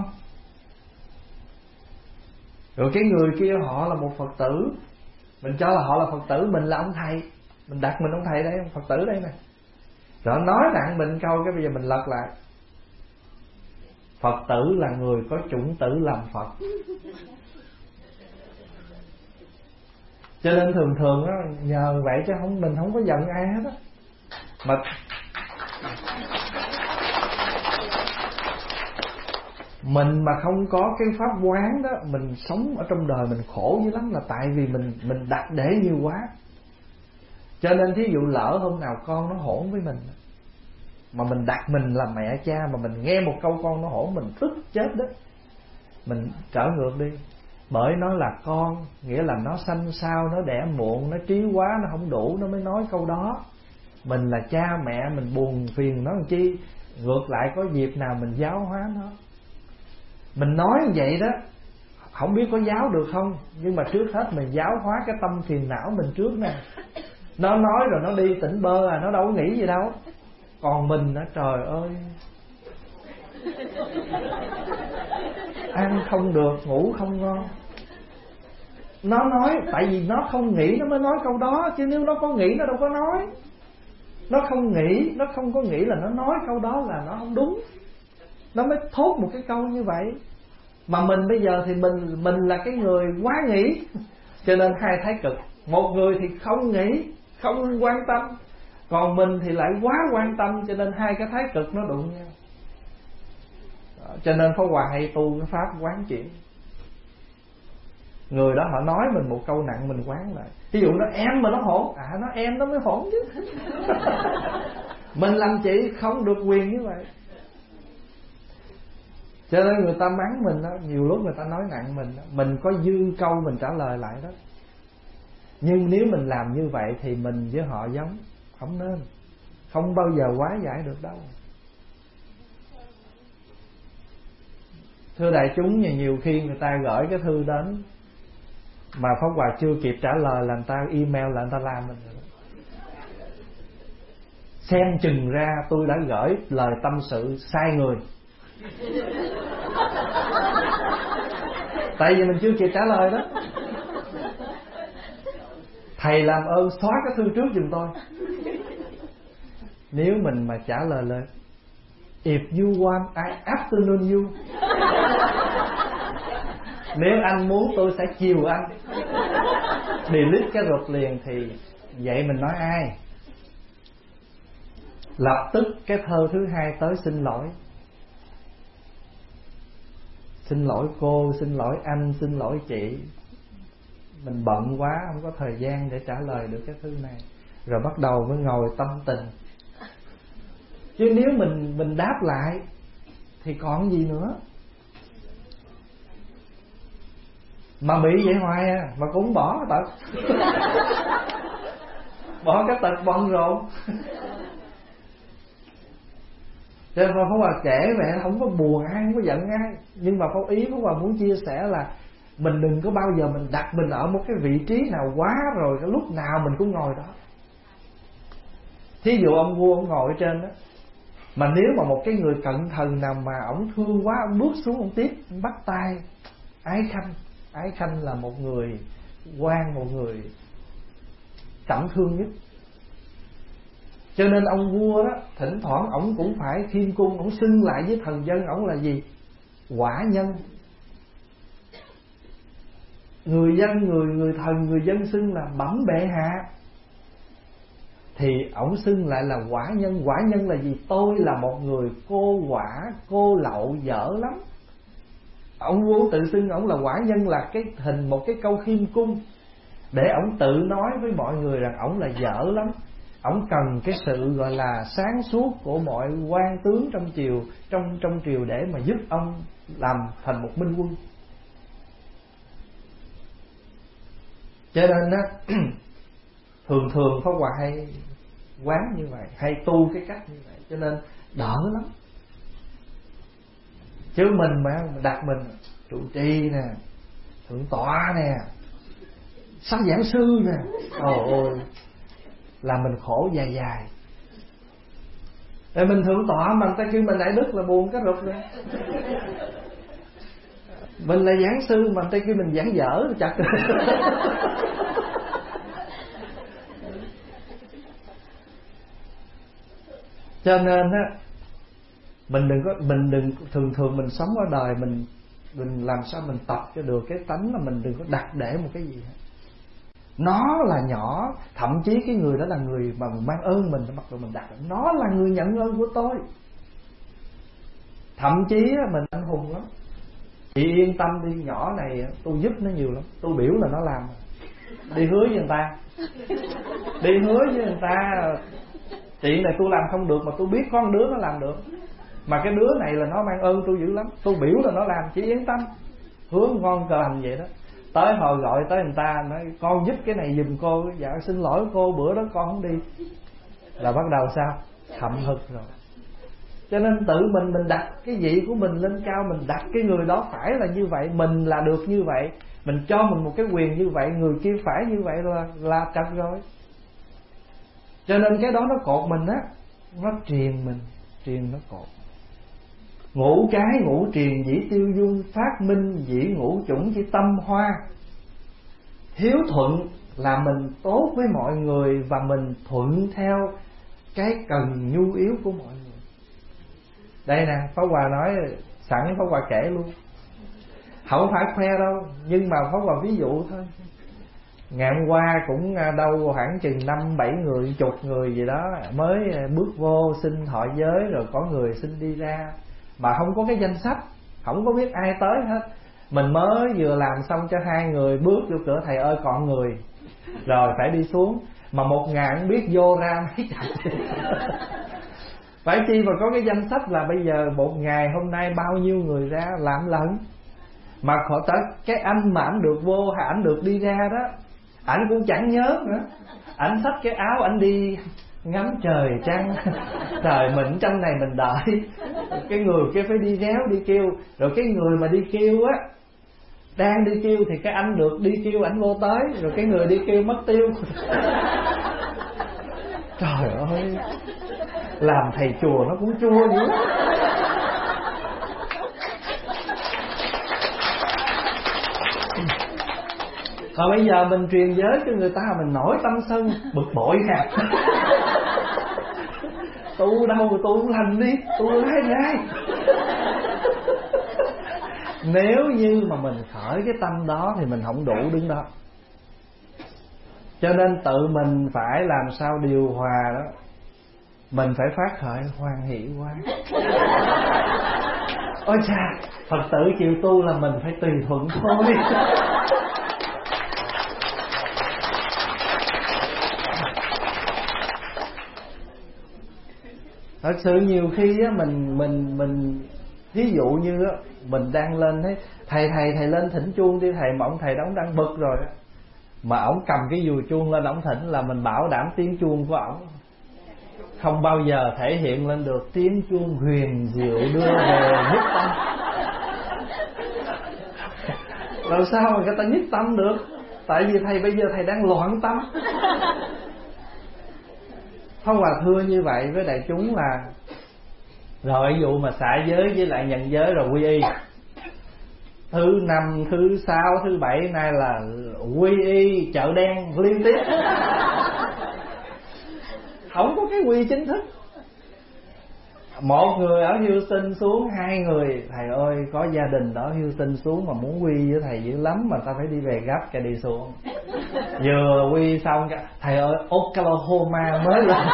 Rồi cái người kia họ là một Phật tử, mình cho là họ là Phật tử, mình là ông thầy, mình đặt mình ông thầy đây, ông Phật tử đây nè. Rồi nói nặng mình câu, cái bây giờ mình lật lại, Phật tử là người có chủng tử làm Phật. Cho nên thường thường đó, nhờ vậy chứ không mình không có giận ai hết á. Mà mình mà không có cái pháp quán đó, mình sống ở trong đời mình khổ dữ lắm, là tại vì mình mình đặt để nhiều quá. Cho nên thí dụ lỡ hôm nào con nó hỗn với mình, mà mình đặt mình là mẹ cha, mà mình nghe một câu con nó hỗn mình tức chết đó, mình trở ngược đi. Bởi nó là con, nghĩa là nó sanh sao, nó đẻ muộn, nó trí quá, nó không đủ, nó mới nói câu đó. Mình là cha mẹ, mình buồn phiền nó làm chi. Ngược lại có dịp nào mình giáo hóa nó. Mình nói như vậy đó, không biết có giáo được không, nhưng mà trước hết mình giáo hóa cái tâm phiền não mình trước nè. Nó nói rồi nó đi tỉnh bơ à, nó đâu có nghĩ gì đâu. Còn mình á, trời ơi, ăn không được, ngủ không ngon. Nó nói, tại vì nó không nghĩ nó mới nói câu đó, chứ nếu nó có nghĩ nó đâu có nói. Nó không nghĩ, nó không có nghĩ là nó nói câu đó là nó không đúng, nó mới thốt một cái câu như vậy. Mà mình bây giờ thì mình mình là cái người quá nghĩ, cho nên hai thái cực. Một người thì không nghĩ, không quan tâm, còn mình thì lại quá quan tâm, cho nên hai cái thái cực nó đụng nhau. Đó, cho nên Pháp Hòa hay tu cái pháp quán chuyển. Người đó họ nói mình một câu nặng mình quán lại. Ví dụ nó em mà nó hỗn, à nó em nó mới hỗn chứ. Mình làm chị không được quyền như vậy. Cho nên người ta mắng mình đó, nhiều lúc người ta nói nặng mình đó, mình có dư câu mình trả lời lại đó. Nhưng nếu mình làm như vậy thì mình với họ giống, không nên, không bao giờ hóa giải được đâu. Thưa đại chúng, nhiều khi người ta gửi cái thư đến mà Pháp Hòa chưa kịp trả lời là người ta email là người ta làm mình rồi. Xem chừng ra tôi đã gửi lời tâm sự sai người. Tại vì mình chưa kịp trả lời đó. Thầy làm ơn xóa cái thư trước giùm tôi. Nếu mình mà trả lời là if you want I afternoon you, nếu anh muốn tôi sẽ chiều anh, delete cái rụt liền, thì vậy mình nói ai? Lập tức cái thơ thứ hai tới xin lỗi. Xin lỗi cô, xin lỗi anh, xin lỗi chị, mình bận quá không có thời gian để trả lời được cái thư này. Rồi bắt đầu mới ngồi tâm tình. Chứ nếu mình mình đáp lại thì còn gì nữa. Mà bị vậy hoài à, mà cũng bỏ cái tật. Bỏ cái tật bận rộn. Cho nên Pháp Hòa kể vậy không có buồn ai, không có giận ai. Nhưng mà Pháp ý Pháp Hòa muốn chia sẻ là mình đừng có bao giờ mình đặt mình ở một cái vị trí nào quá rồi cái lúc nào mình cũng ngồi đó. Thí dụ ông vua ông ngồi ở trên đó, mà nếu mà một cái người cận thần nào mà ổng thương quá, ông bước xuống ông tiếp, ông bắt tay Ái Khanh. Ái Khanh là một người quan, một người trọng thương nhất. Cho nên ông vua đó, thỉnh thoảng ổng cũng phải khiêm cung, ổng xưng lại với thần dân ổng là gì? Quả nhân. Người dân, người người thần, người dân xưng là bẩm bệ hạ, thì ổng xưng lại là quả nhân. Quả nhân là gì? Tôi là một người cô quả, cô lậu dở lắm. Ông vua tự xưng ổng là quả nhân là cái hình một cái câu khiêm cung, để ổng tự nói với mọi người rằng ổng là dở lắm. Ổng cần cái sự gọi là sáng suốt của mọi quan tướng trong triều, trong trong triều để mà giúp ông làm thành một minh quân. Cho nên á, thường thường Pháp Hòa hay quán như vậy, hay tu cái cách như vậy, cho nên đỡ lắm. Chứ mình mà đặt mình trụ trì nè, thượng tọa nè, sắp giảng sư nè, ôi ôi, là mình khổ dài dài. Rồi mình thượng tọa mà người ta kêu mình đại đức là buồn cái rụt rồi. Mình là giảng sư mà người ta kêu mình giảng dở chặt rồi. Cho nên á, Mình đừng có mình đừng thường thường mình sống ở đời mình mình làm sao mình tập cho được cái tánh là mình đừng có đặt để một cái gì hết. Nó là nhỏ, thậm chí cái người đó là người mà mang ơn mình, mặc dù mình đặt nó là người nhận ơn của tôi. Thậm chí mình anh hùng lắm. Chị yên tâm đi, nhỏ này tôi giúp nó nhiều lắm, tôi biểu là nó làm. Đi hứa với người ta, đi hứa với người ta chuyện này tôi làm không được mà tôi biết có một đứa nó làm được, mà cái đứa này là nó mang ơn tôi dữ lắm, tôi biểu là nó làm, chị yên tâm. Hứa ngon cờ hành vậy đó. Tới hồi gọi tới người ta nói con giúp cái này giùm cô. Dạ xin lỗi cô, bữa đó con không đi. Là bắt đầu sao? Hậm hực rồi. Cho nên tự mình mình đặt cái vị của mình lên cao, mình đặt cái người đó phải là như vậy, mình là được như vậy, mình cho mình một cái quyền như vậy, người kia phải như vậy là là trật rồi. Cho nên cái đó nó cột mình á, nó triền mình, triền nó cột. Ngũ cái ngũ triền dĩ tiêu dung, phát minh dĩ ngũ chủng chỉ tâm hoa. Hiếu thuận là mình tốt với mọi người và mình thuận theo cái cần nhu yếu của mọi người. Đây nè, Pháp Hòa nói sẵn, Pháp Hòa kể luôn, không phải khoe đâu, nhưng mà Pháp Hòa ví dụ thôi. Ngày hôm qua cũng đâu khoảng chừng năm bảy người, chục người gì đó mới bước vô xin thọ giới, rồi có người xin đi ra mà không có cái danh sách, không có biết ai tới hết. Mình mới vừa làm xong cho hai người, bước vô cửa thầy ơi còn người, rồi phải đi xuống. Mà một ngày không biết vô ra mấy chặt. Phải chi mà có cái danh sách là bây giờ một ngày hôm nay bao nhiêu người ra làm lần. Mà khỏi tới cái anh mà ảnh được vô hay ảnh được đi ra đó, ảnh cũng chẳng nhớ nữa. Ảnh xách cái áo ảnh đi ngắm trời trăng. Trời mình trong này mình đợi, cái người kia phải đi réo đi kêu. Rồi cái người mà đi kêu á, đang đi kêu thì cái anh được đi kêu ảnh vô tới, rồi cái người đi kêu mất tiêu. Trời ơi, làm thầy chùa nó cũng chua dữ. Mà bây giờ mình truyền giới cho người ta, mình nổi tâm sân bực bội nè. Tu đâu tu lành đi, tu lái ngay. Nếu như mà mình khởi cái tâm đó thì mình không đủ đứng đó. Cho nên tự mình phải làm sao điều hòa đó. Mình phải phát khởi hoan hỷ quá. Ôi chà, Phật tử chịu tu là mình phải tùy thuận thôi. Thật sự nhiều khi á, mình mình mình ví dụ như á, mình đang lên thấy thầy thầy thầy lên thỉnh chuông đi thầy, mà ông thầy đó ông đang bực rồi á, mà ổng cầm cái dùi chuông lên ổng thỉnh là mình bảo đảm tiếng chuông của ổng không bao giờ thể hiện lên được tiếng chuông huyền diệu đưa về nhất tâm. Làm sao mà người ta nhất tâm được? Tại vì thầy bây giờ thầy đang loạn tâm. Pháp Hòa thưa như vậy với đại chúng là rồi ví dụ mà xả giới với lại nhận giới rồi quy y, thứ năm, thứ sáu, thứ bảy nay là quy y chợ đen liên tiếp. Không có cái quy chính thức. Một người ở Houston xuống, hai người thầy ơi có gia đình ở Houston xuống mà muốn quy với thầy dữ lắm, mà ta phải đi về gấp cho đi xuống. Vừa quy xong thầy ơi Oklahoma mới lên.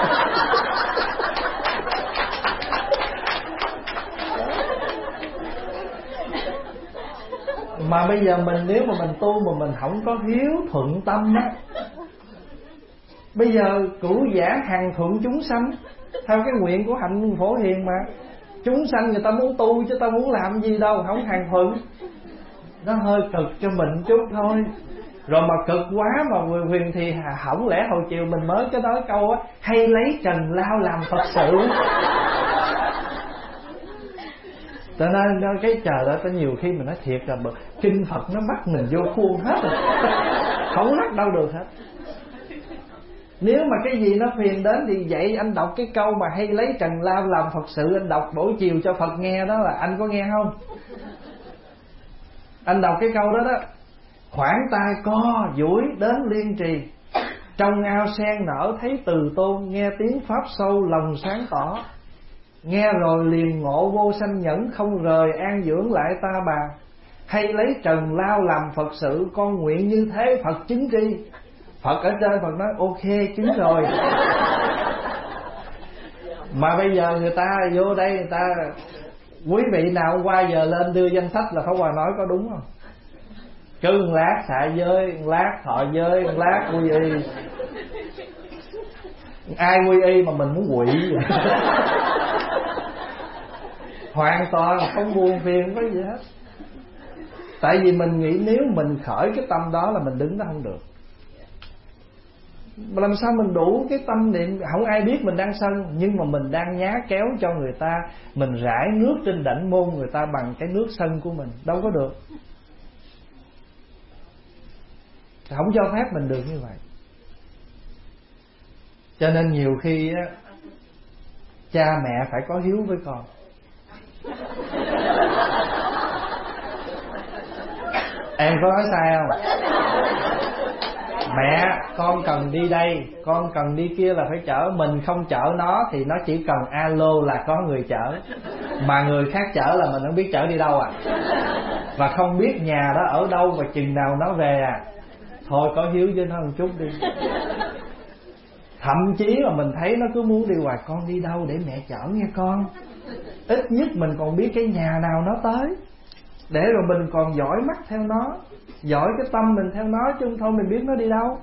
Mà bây giờ mình nếu mà mình tu mà mình không có hiếu thuận tâm á, bây giờ cửu giả hằng thuận chúng sanh theo cái nguyện của hạnh Phổ Hiền mà. Chúng sanh người ta muốn tu chứ ta muốn làm gì đâu, không hằng thuận. Nó hơi cực cho mình chút thôi. Rồi mà cực quá mà huyền thì hỏng lẽ hồi chiều mình mới cái đó câu á, hay lấy trần lao làm Phật sự. Cho nên cái trời đó có nhiều khi mình nói thiệt là kinh Phật nó bắt mình vô khuôn hết rồi. Không lắc đâu được hết. Nếu mà cái gì nó phiền đến thì vậy anh đọc cái câu mà hay lấy trần lao làm Phật sự, anh đọc buổi chiều cho Phật nghe đó, là anh có nghe không? Anh đọc cái câu đó đó, khoảng tai co duỗi đến liên trì, trong ao sen nở thấy từ tôn, nghe tiếng pháp sâu lòng sáng tỏ. nghe rồi liền ngộ vô sanh nhẫn, không rời an dưỡng lại ta bà. Hay lấy trần lao làm Phật sự, con nguyện như thế Phật chứng tri. Phật ở trên Phật nói ok chứng rồi. Mà bây giờ người ta vô đây người ta, quý vị nào hôm qua giờ lên đưa danh sách là Pháp Hòa nói có đúng không? Cứ một lát xạ giới, một lát thọ giới, một lát quy y. Ai quy y mà mình muốn quỵ vậy? Hoàn toàn không buồn phiền với gì hết. Tại vì mình nghĩ nếu mình khởi cái tâm đó là mình đứng đó không được. Mà làm sao mình đủ cái tâm niệm, không ai biết mình đang sân, nhưng mà mình đang nhá kéo cho người ta, mình rải nước trên đảnh môn người ta bằng cái nước sân của mình, đâu có được. Không cho phép mình được như vậy. Cho nên nhiều khi á, cha mẹ phải có hiếu với con. Em có nói sai không? Mẹ, con cần đi đây, con cần đi kia là phải chở. Mình không chở nó thì nó chỉ cần alo là có người chở. Mà người khác chở là mình không biết chở đi đâu à. Và không biết nhà đó ở đâu và chừng nào nó về à. Thôi có hiếu với nó một chút đi. Thậm chí mà mình thấy nó cứ muốn đi hoài, con đi đâu để mẹ chở nghe con. Ít nhất mình còn biết cái nhà nào nó tới, để rồi mình còn dõi mắt theo nó, dõi cái tâm mình theo nó, chứ không thôi mình biết nó đi đâu.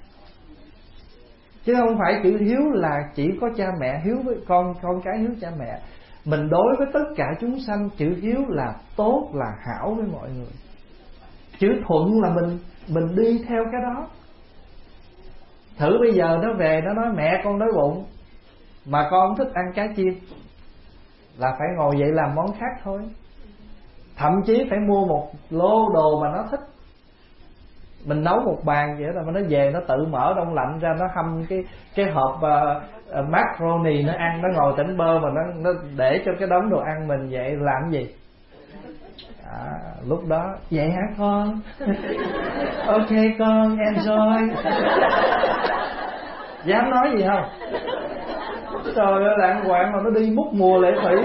Chứ không phải chữ hiếu là chỉ có cha mẹ hiếu với con, con cái hiếu cha mẹ. Mình đối với tất cả chúng sanh, chữ hiếu là tốt, là hảo với mọi người. Chữ thuận là mình mình đi theo cái đó. Thử bây giờ nó về nó nói mẹ con đói bụng, mà con thích ăn cá chiên, là phải ngồi dậy làm món khác thôi. Thậm chí phải mua một lô đồ mà nó thích. Mình nấu một bàn vậy đó, mà nó về nó tự mở đông lạnh ra, nó hâm cái cái hộp uh, uh, macaroni nó ăn, nó ngồi tỉnh bơ mà nó nó để cho cái đống đồ ăn mình vậy làm gì? À, lúc đó vậy hả con? Ok con enjoy. Dám nói gì không? Trời ơi, lạng quạng mà nó đi múc mùa lệ thủy.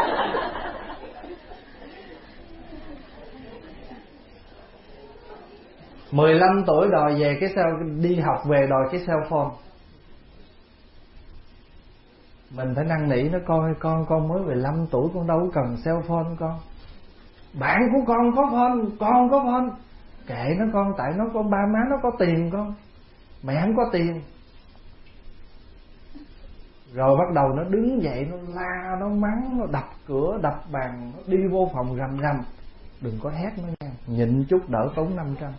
mười lăm tuổi đòi về cái cell, đi học về đòi cái cell phone. Mình phải năn nỉ nó, coi con con mới mười lăm tuổi, con đâu có cần cell phone con. Bạn của con có phone, con có phone. Kệ nó con, tại nó có ba má nó có tiền con, mẹ không có tiền. Rồi bắt đầu nó đứng dậy, nó la, nó mắng, nó đập cửa, đập bàn, nó đi vô phòng rầm rầm. Đừng có hét nó nha, nhịn chút đỡ tốn năm trăm.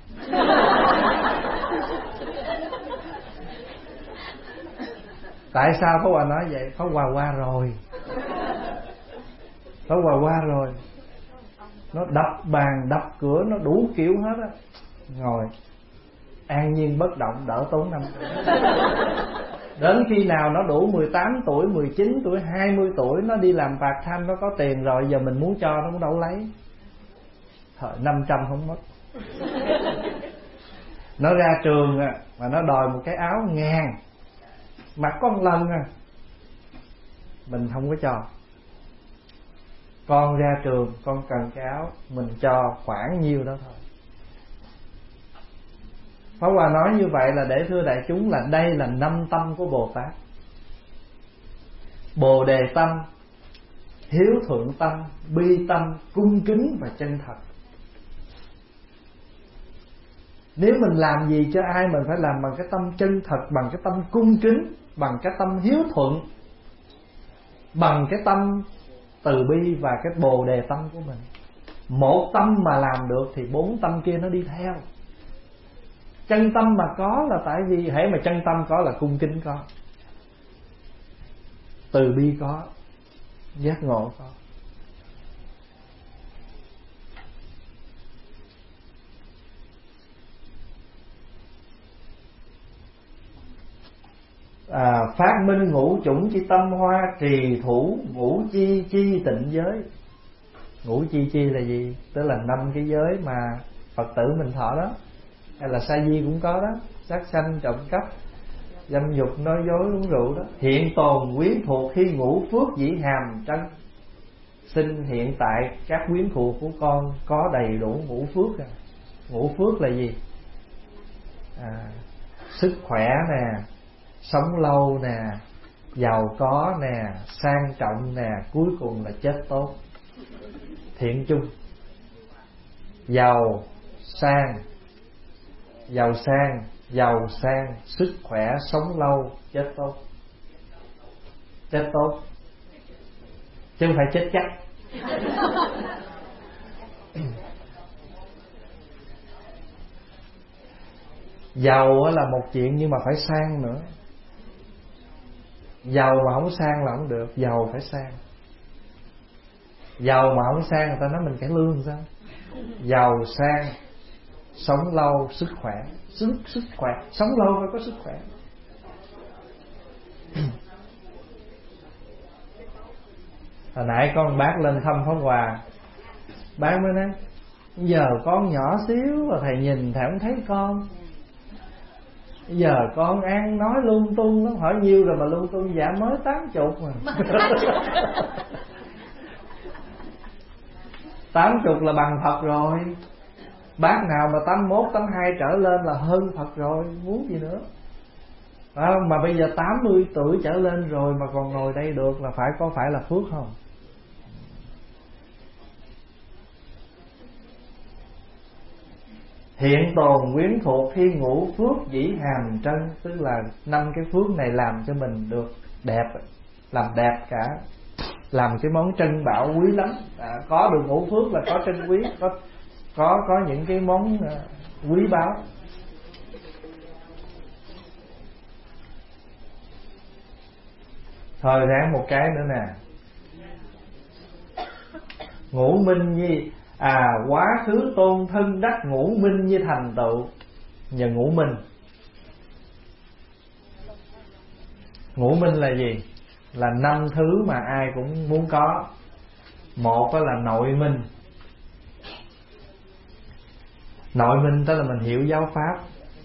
Tại sao Pháp Hòa nói vậy? Pháp Hòa qua rồi. Pháp Hòa qua rồi. Nó đập bàn, đập cửa, nó đủ kiểu hết á. Ngồi an nhiên bất động, đỡ tốn năm trăm. Đến khi nào nó đủ mười tám tuổi, mười chín tuổi, hai mươi tuổi, nó đi làm part time, nó có tiền rồi, giờ mình muốn cho nó cũng đâu lấy. Thời năm trăm không mất. Nó ra trường à, mà nó đòi một cái áo ngàn, mặc có một lần à, mình không có cho. Con ra trường, con cần cái áo, mình cho khoảng nhiêu đó thôi. Pháp Hòa nói như vậy là để thưa đại chúng là đây là năm tâm của Bồ Tát. Bồ đề tâm, hiếu thuận tâm, bi tâm, cung kính và chân thật. Nếu mình làm gì cho ai, mình phải làm bằng cái tâm chân thật, bằng cái tâm cung kính, bằng cái tâm hiếu thuận, bằng cái tâm từ bi và cái bồ đề tâm của mình. Một tâm mà làm được thì bốn tâm kia nó đi theo. Chân tâm mà có là tại vì hễ mà chân tâm có là cung kính có, từ bi có, giác ngộ có. À, phát minh ngũ chủng chi tâm hoa, trì thủ ngũ chi chi tịnh giới. Ngũ chi chi là gì? Tức là năm cái giới mà Phật tử mình thọ đó, hay là sa di cũng có đó: sát sanh, trộm cắp, dâm dục nói dối uống rượu đó. Hiện tồn quyến thuộc khi ngũ phước dĩ hàm trân. Xin hiện tại các quyến thuộc của con có đầy đủ ngũ phước. À. Ngũ phước là gì? À, sức khỏe nè, sống lâu nè, giàu có nè, sang trọng nè, cuối cùng là chết tốt. Thiện chung. Giàu sang, giàu sang, giàu sang, sức khỏe, sống lâu, chết tốt. Chết tốt chứ không phải chết chắc. Giàu là một chuyện nhưng mà phải sang nữa. Giàu mà không sang là không được. Giàu phải sang. Giàu mà không sang người ta nói mình cải lương sao? Giàu sang, sống lâu, sức khỏe. Sức, sức khỏe, sống lâu phải có sức khỏe. Hồi nãy con bác lên thăm Pháp Hòa, bác mới nói giờ con nhỏ xíu mà thầy nhìn thầy không thấy con. Giờ con ăn nói lung tung lắm. Hỏi nhiêu rồi mà lung tung? Dạ mới tám chục mà. Tám chục là bằng Phật rồi. Bác nào mà tám mốt, tám hai trở lên là hơn Phật rồi. Muốn gì nữa? À, mà bây giờ tám mươi tuổi trở lên rồi mà còn ngồi đây được là phải có phải là phước không? Hiện tồn quyến thuộc khi ngũ phước dĩ hàm trân. Tức là năm cái phước này làm cho mình được đẹp, làm đẹp cả, làm cái món trân bảo quý lắm. À, có được ngũ phước là có trân quý, có có có những cái món quý báu. Thôi ráng một cái nữa nè. Ngũ minh nhi. À, quá khứ tôn thân đắc ngũ minh như thành tựu. Nhờ ngũ minh. Ngũ minh là gì? Là năm thứ mà ai cũng muốn có. Một đó là nội minh. Nội minh tức là mình hiểu giáo pháp.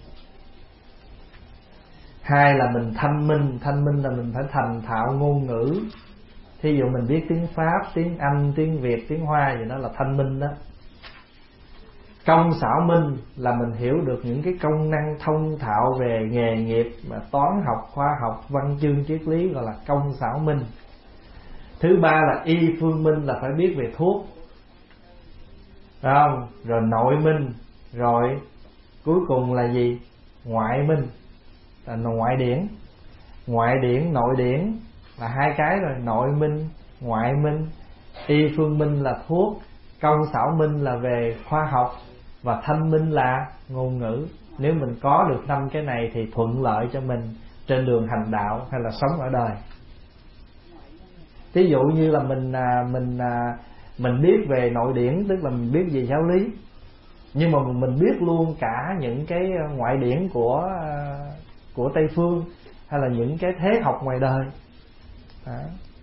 Hai là mình thanh minh. Thanh minh là mình phải thành thạo ngôn ngữ. Thí dụ mình biết tiếng Pháp, tiếng Anh, tiếng Việt, tiếng Hoa gì đó là thanh minh đó. Công xảo minh là mình hiểu được những cái công năng thông thạo về nghề nghiệp mà toán học, khoa học, văn chương, triết lý, gọi là công xảo minh. Thứ ba là y phương minh là phải biết về thuốc. Phải không? Rồi nội minh. Rồi cuối cùng là gì? Ngoại minh là ngoại điển. Ngoại điển, nội điển là hai cái rồi. Nội minh, ngoại minh. Y phương minh là thuốc. Công xảo minh là về khoa học. Và thanh minh là ngôn ngữ. Nếu mình có được năm cái này thì thuận lợi cho mình trên đường hành đạo hay là sống ở đời. Ví dụ như là mình mình mình biết về nội điển, tức là mình biết về giáo lý, nhưng mà mình biết luôn cả những cái ngoại điển của của Tây phương hay là những cái thế học ngoài đời. Đó.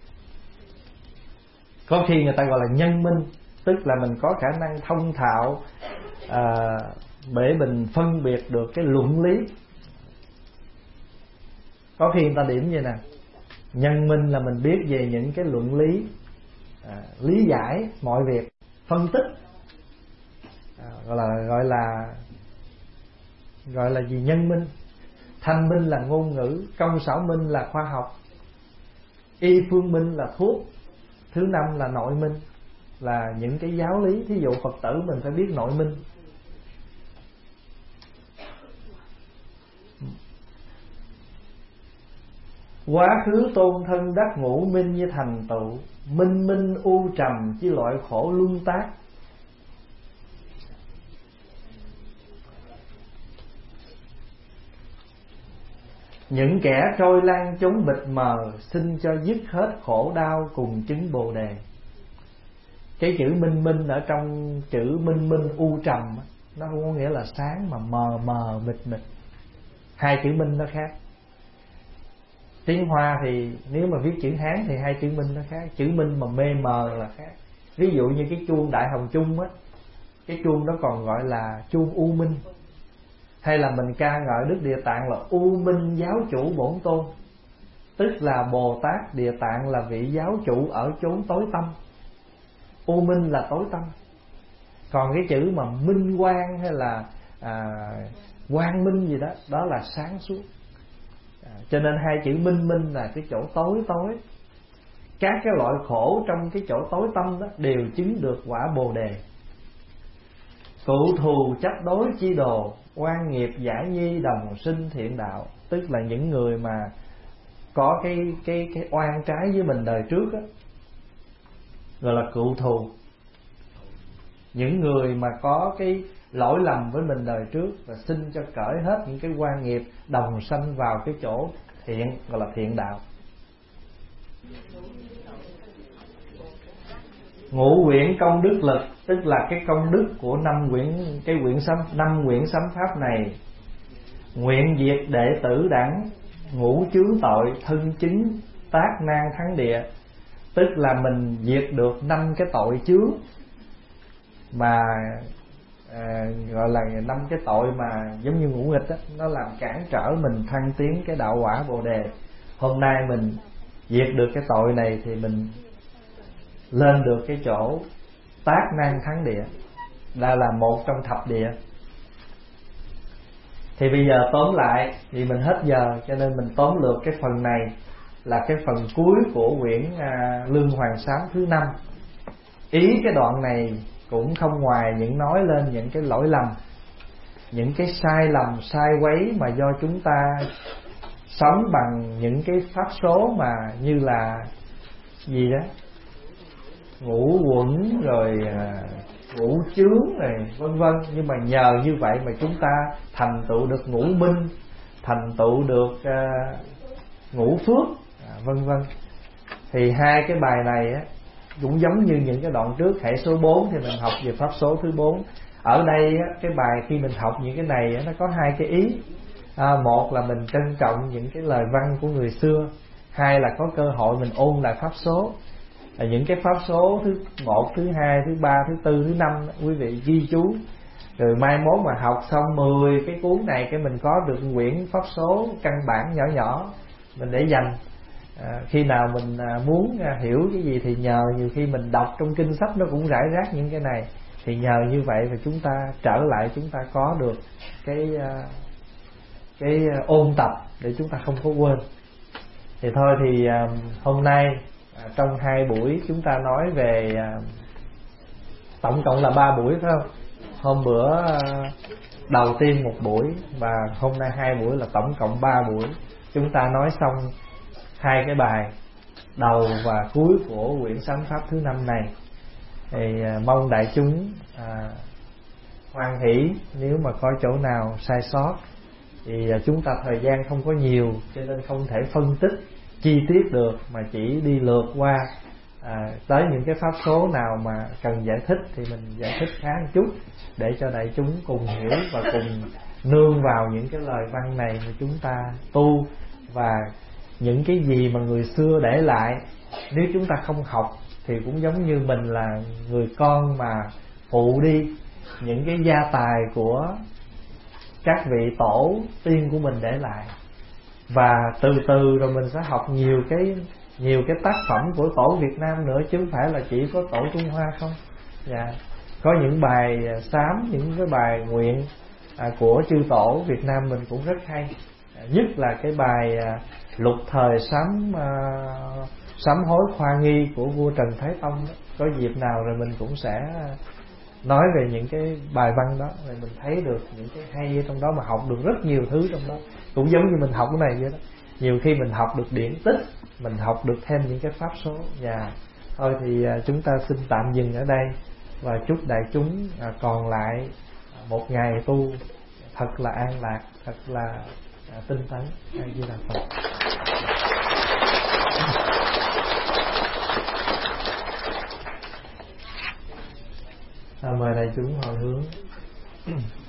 Có khi người ta gọi là nhân minh, tức là mình có khả năng thông thạo à, để mình phân biệt được cái luận lý. Có khi người ta điểm vậy nè, nhân minh là mình biết về những cái luận lý, à, lý giải mọi việc, phân tích, à, gọi là gọi là gọi là gì? Nhân minh. Thanh minh là ngôn ngữ. Công xảo minh là khoa học. Y phương minh là thuốc. Thứ năm là nội minh, là những cái giáo lý. Thí dụ Phật tử mình phải biết nội minh. Quá khứ tôn thân đắc ngũ minh như thành tựu. Minh minh u trầm chi loại khổ luân tác. Những kẻ trôi lan trốn bịt mờ, xin cho dứt hết khổ đau cùng chứng Bồ Đề. Cái chữ minh minh ở trong chữ minh minh u trầm, nó không có nghĩa là sáng mà mờ mờ mịt mịt. Hai chữ minh nó khác. Tiếng Hoa thì nếu mà viết chữ Hán thì hai chữ minh nó khác. Chữ minh mà mê mờ là khác. Ví dụ như cái chuông Đại Hồng Chung á, cái chuông đó còn gọi là chuông u minh. hay là mình ca ngợi Đức Địa Tạng là U Minh Giáo Chủ Bổn Tôn, tức là Bồ Tát Địa Tạng là vị giáo chủ ở chốn tối tâm. U Minh là tối tâm, còn cái chữ mà minh quang hay là à, quang minh gì đó, đó là sáng suốt. à, Cho nên hai chữ minh minh là cái chỗ tối tối. Các cái loại khổ trong cái chỗ tối tâm đó đều chứng được quả Bồ Đề. Cụ thù chấp đối chi đồ, oan nghiệp giải nhi đồng sinh thiện đạo. Tức là những người mà có cái cái cái oan trái với mình đời trước đó, gọi là cựu thù. Những người mà có cái lỗi lầm với mình đời trước và xin cho cởi hết những cái oan nghiệp, đồng sanh vào cái chỗ thiện, gọi là thiện đạo. Ngũ quyển công đức lực, tức là cái công đức của năm quyển, cái quyển sám, năm quyển sám pháp này. Nguyện diệt đệ tử đẳng, ngũ chướng tội, thân chứng tác nan thắng địa. Tức là mình diệt được năm cái tội chướng mà à, gọi là năm cái tội mà giống như ngũ nghịch đó, nó làm cản trở mình thăng tiến cái đạo quả Bồ Đề. Hôm nay mình diệt được cái tội này thì mình lên được cái chỗ tác nan thắng địa, đây là một trong thập địa. Thì bây giờ tóm lại, vì mình hết giờ cho nên mình tóm lược cái phần này là cái phần cuối của quyển à, Lương Hoàng Sám thứ năm. Ý cái đoạn này cũng không ngoài những nói lên những cái lỗi lầm, những cái sai lầm sai quấy mà do chúng ta sống bằng những cái pháp số mà như là gì đó, ngũ quẩn rồi à, ngũ chướng này vân vân. Nhưng mà nhờ như vậy mà chúng ta thành tựu được ngũ minh, thành tựu được à, ngũ phước à, vân vân. Thì hai cái bài này á, cũng giống như những cái đoạn trước, hệ số bốn thì mình học về pháp số thứ bốn. Ở đây á, cái bài khi mình học những cái này á, nó có hai cái ý. à, Một là mình trân trọng những cái lời văn của người xưa, hai là có cơ hội mình ôn lại pháp số. À, những cái pháp số thứ một, thứ hai, thứ ba, thứ tư, thứ năm quý vị ghi chú, rồi mai mốt mà học xong mười cái cuốn này cái mình có được quyển pháp số căn bản nhỏ nhỏ mình để dành. à, Khi nào mình à, muốn à, hiểu cái gì thì nhờ, nhiều khi mình đọc trong kinh sách nó cũng rải rác những cái này, thì nhờ như vậy mà chúng ta trở lại, chúng ta có được cái à, cái ôn tập để chúng ta không có quên. Thì thôi thì à, hôm nay à, trong hai buổi chúng ta nói về à, tổng cộng là ba buổi phải không? Hôm bữa à, đầu tiên một buổi và hôm nay hai buổi là tổng cộng ba buổi. Chúng ta nói xong hai cái bài đầu và cuối của quyển Sám Pháp thứ năm này. Thì à, mong đại chúng à, hoan hỷ. Nếu mà có chỗ nào sai sót thì à, chúng ta thời gian không có nhiều cho nên không thể phân tích chi tiết được, mà chỉ đi lượt qua à, tới những cái pháp số nào mà cần giải thích thì mình giải thích khá một chút để cho đại chúng cùng hiểu và cùng nương vào những cái lời văn này mà chúng ta tu. Và những cái gì mà người xưa để lại, nếu chúng ta không học thì cũng giống như mình là người con mà phụ đi những cái gia tài của các vị tổ tiên của mình để lại. Và từ từ rồi mình sẽ học nhiều cái nhiều cái tác phẩm của tổ Việt Nam nữa, chứ không phải là chỉ có tổ Trung Hoa không. Dạ. Có những bài sám, những cái bài nguyện à, của chư tổ Việt Nam mình cũng rất hay. À, nhất là cái bài à, lục thời sám à, sám hối khoa nghi của vua Trần Thái Tông đó. Có dịp nào rồi mình cũng sẽ nói về những cái bài văn đó, rồi mình thấy được những cái hay ở trong đó, mà học được rất nhiều thứ trong đó. Cũng giống như mình học cái này vậy đó, nhiều khi mình học được điển tích, mình học được thêm những cái pháp số. Và thôi thì chúng ta xin tạm dừng ở đây và chúc đại chúng còn lại một ngày tu thật là an lạc, thật là tinh tấn. A Di Đà Phật. À, mời đại chúng hồi hướng.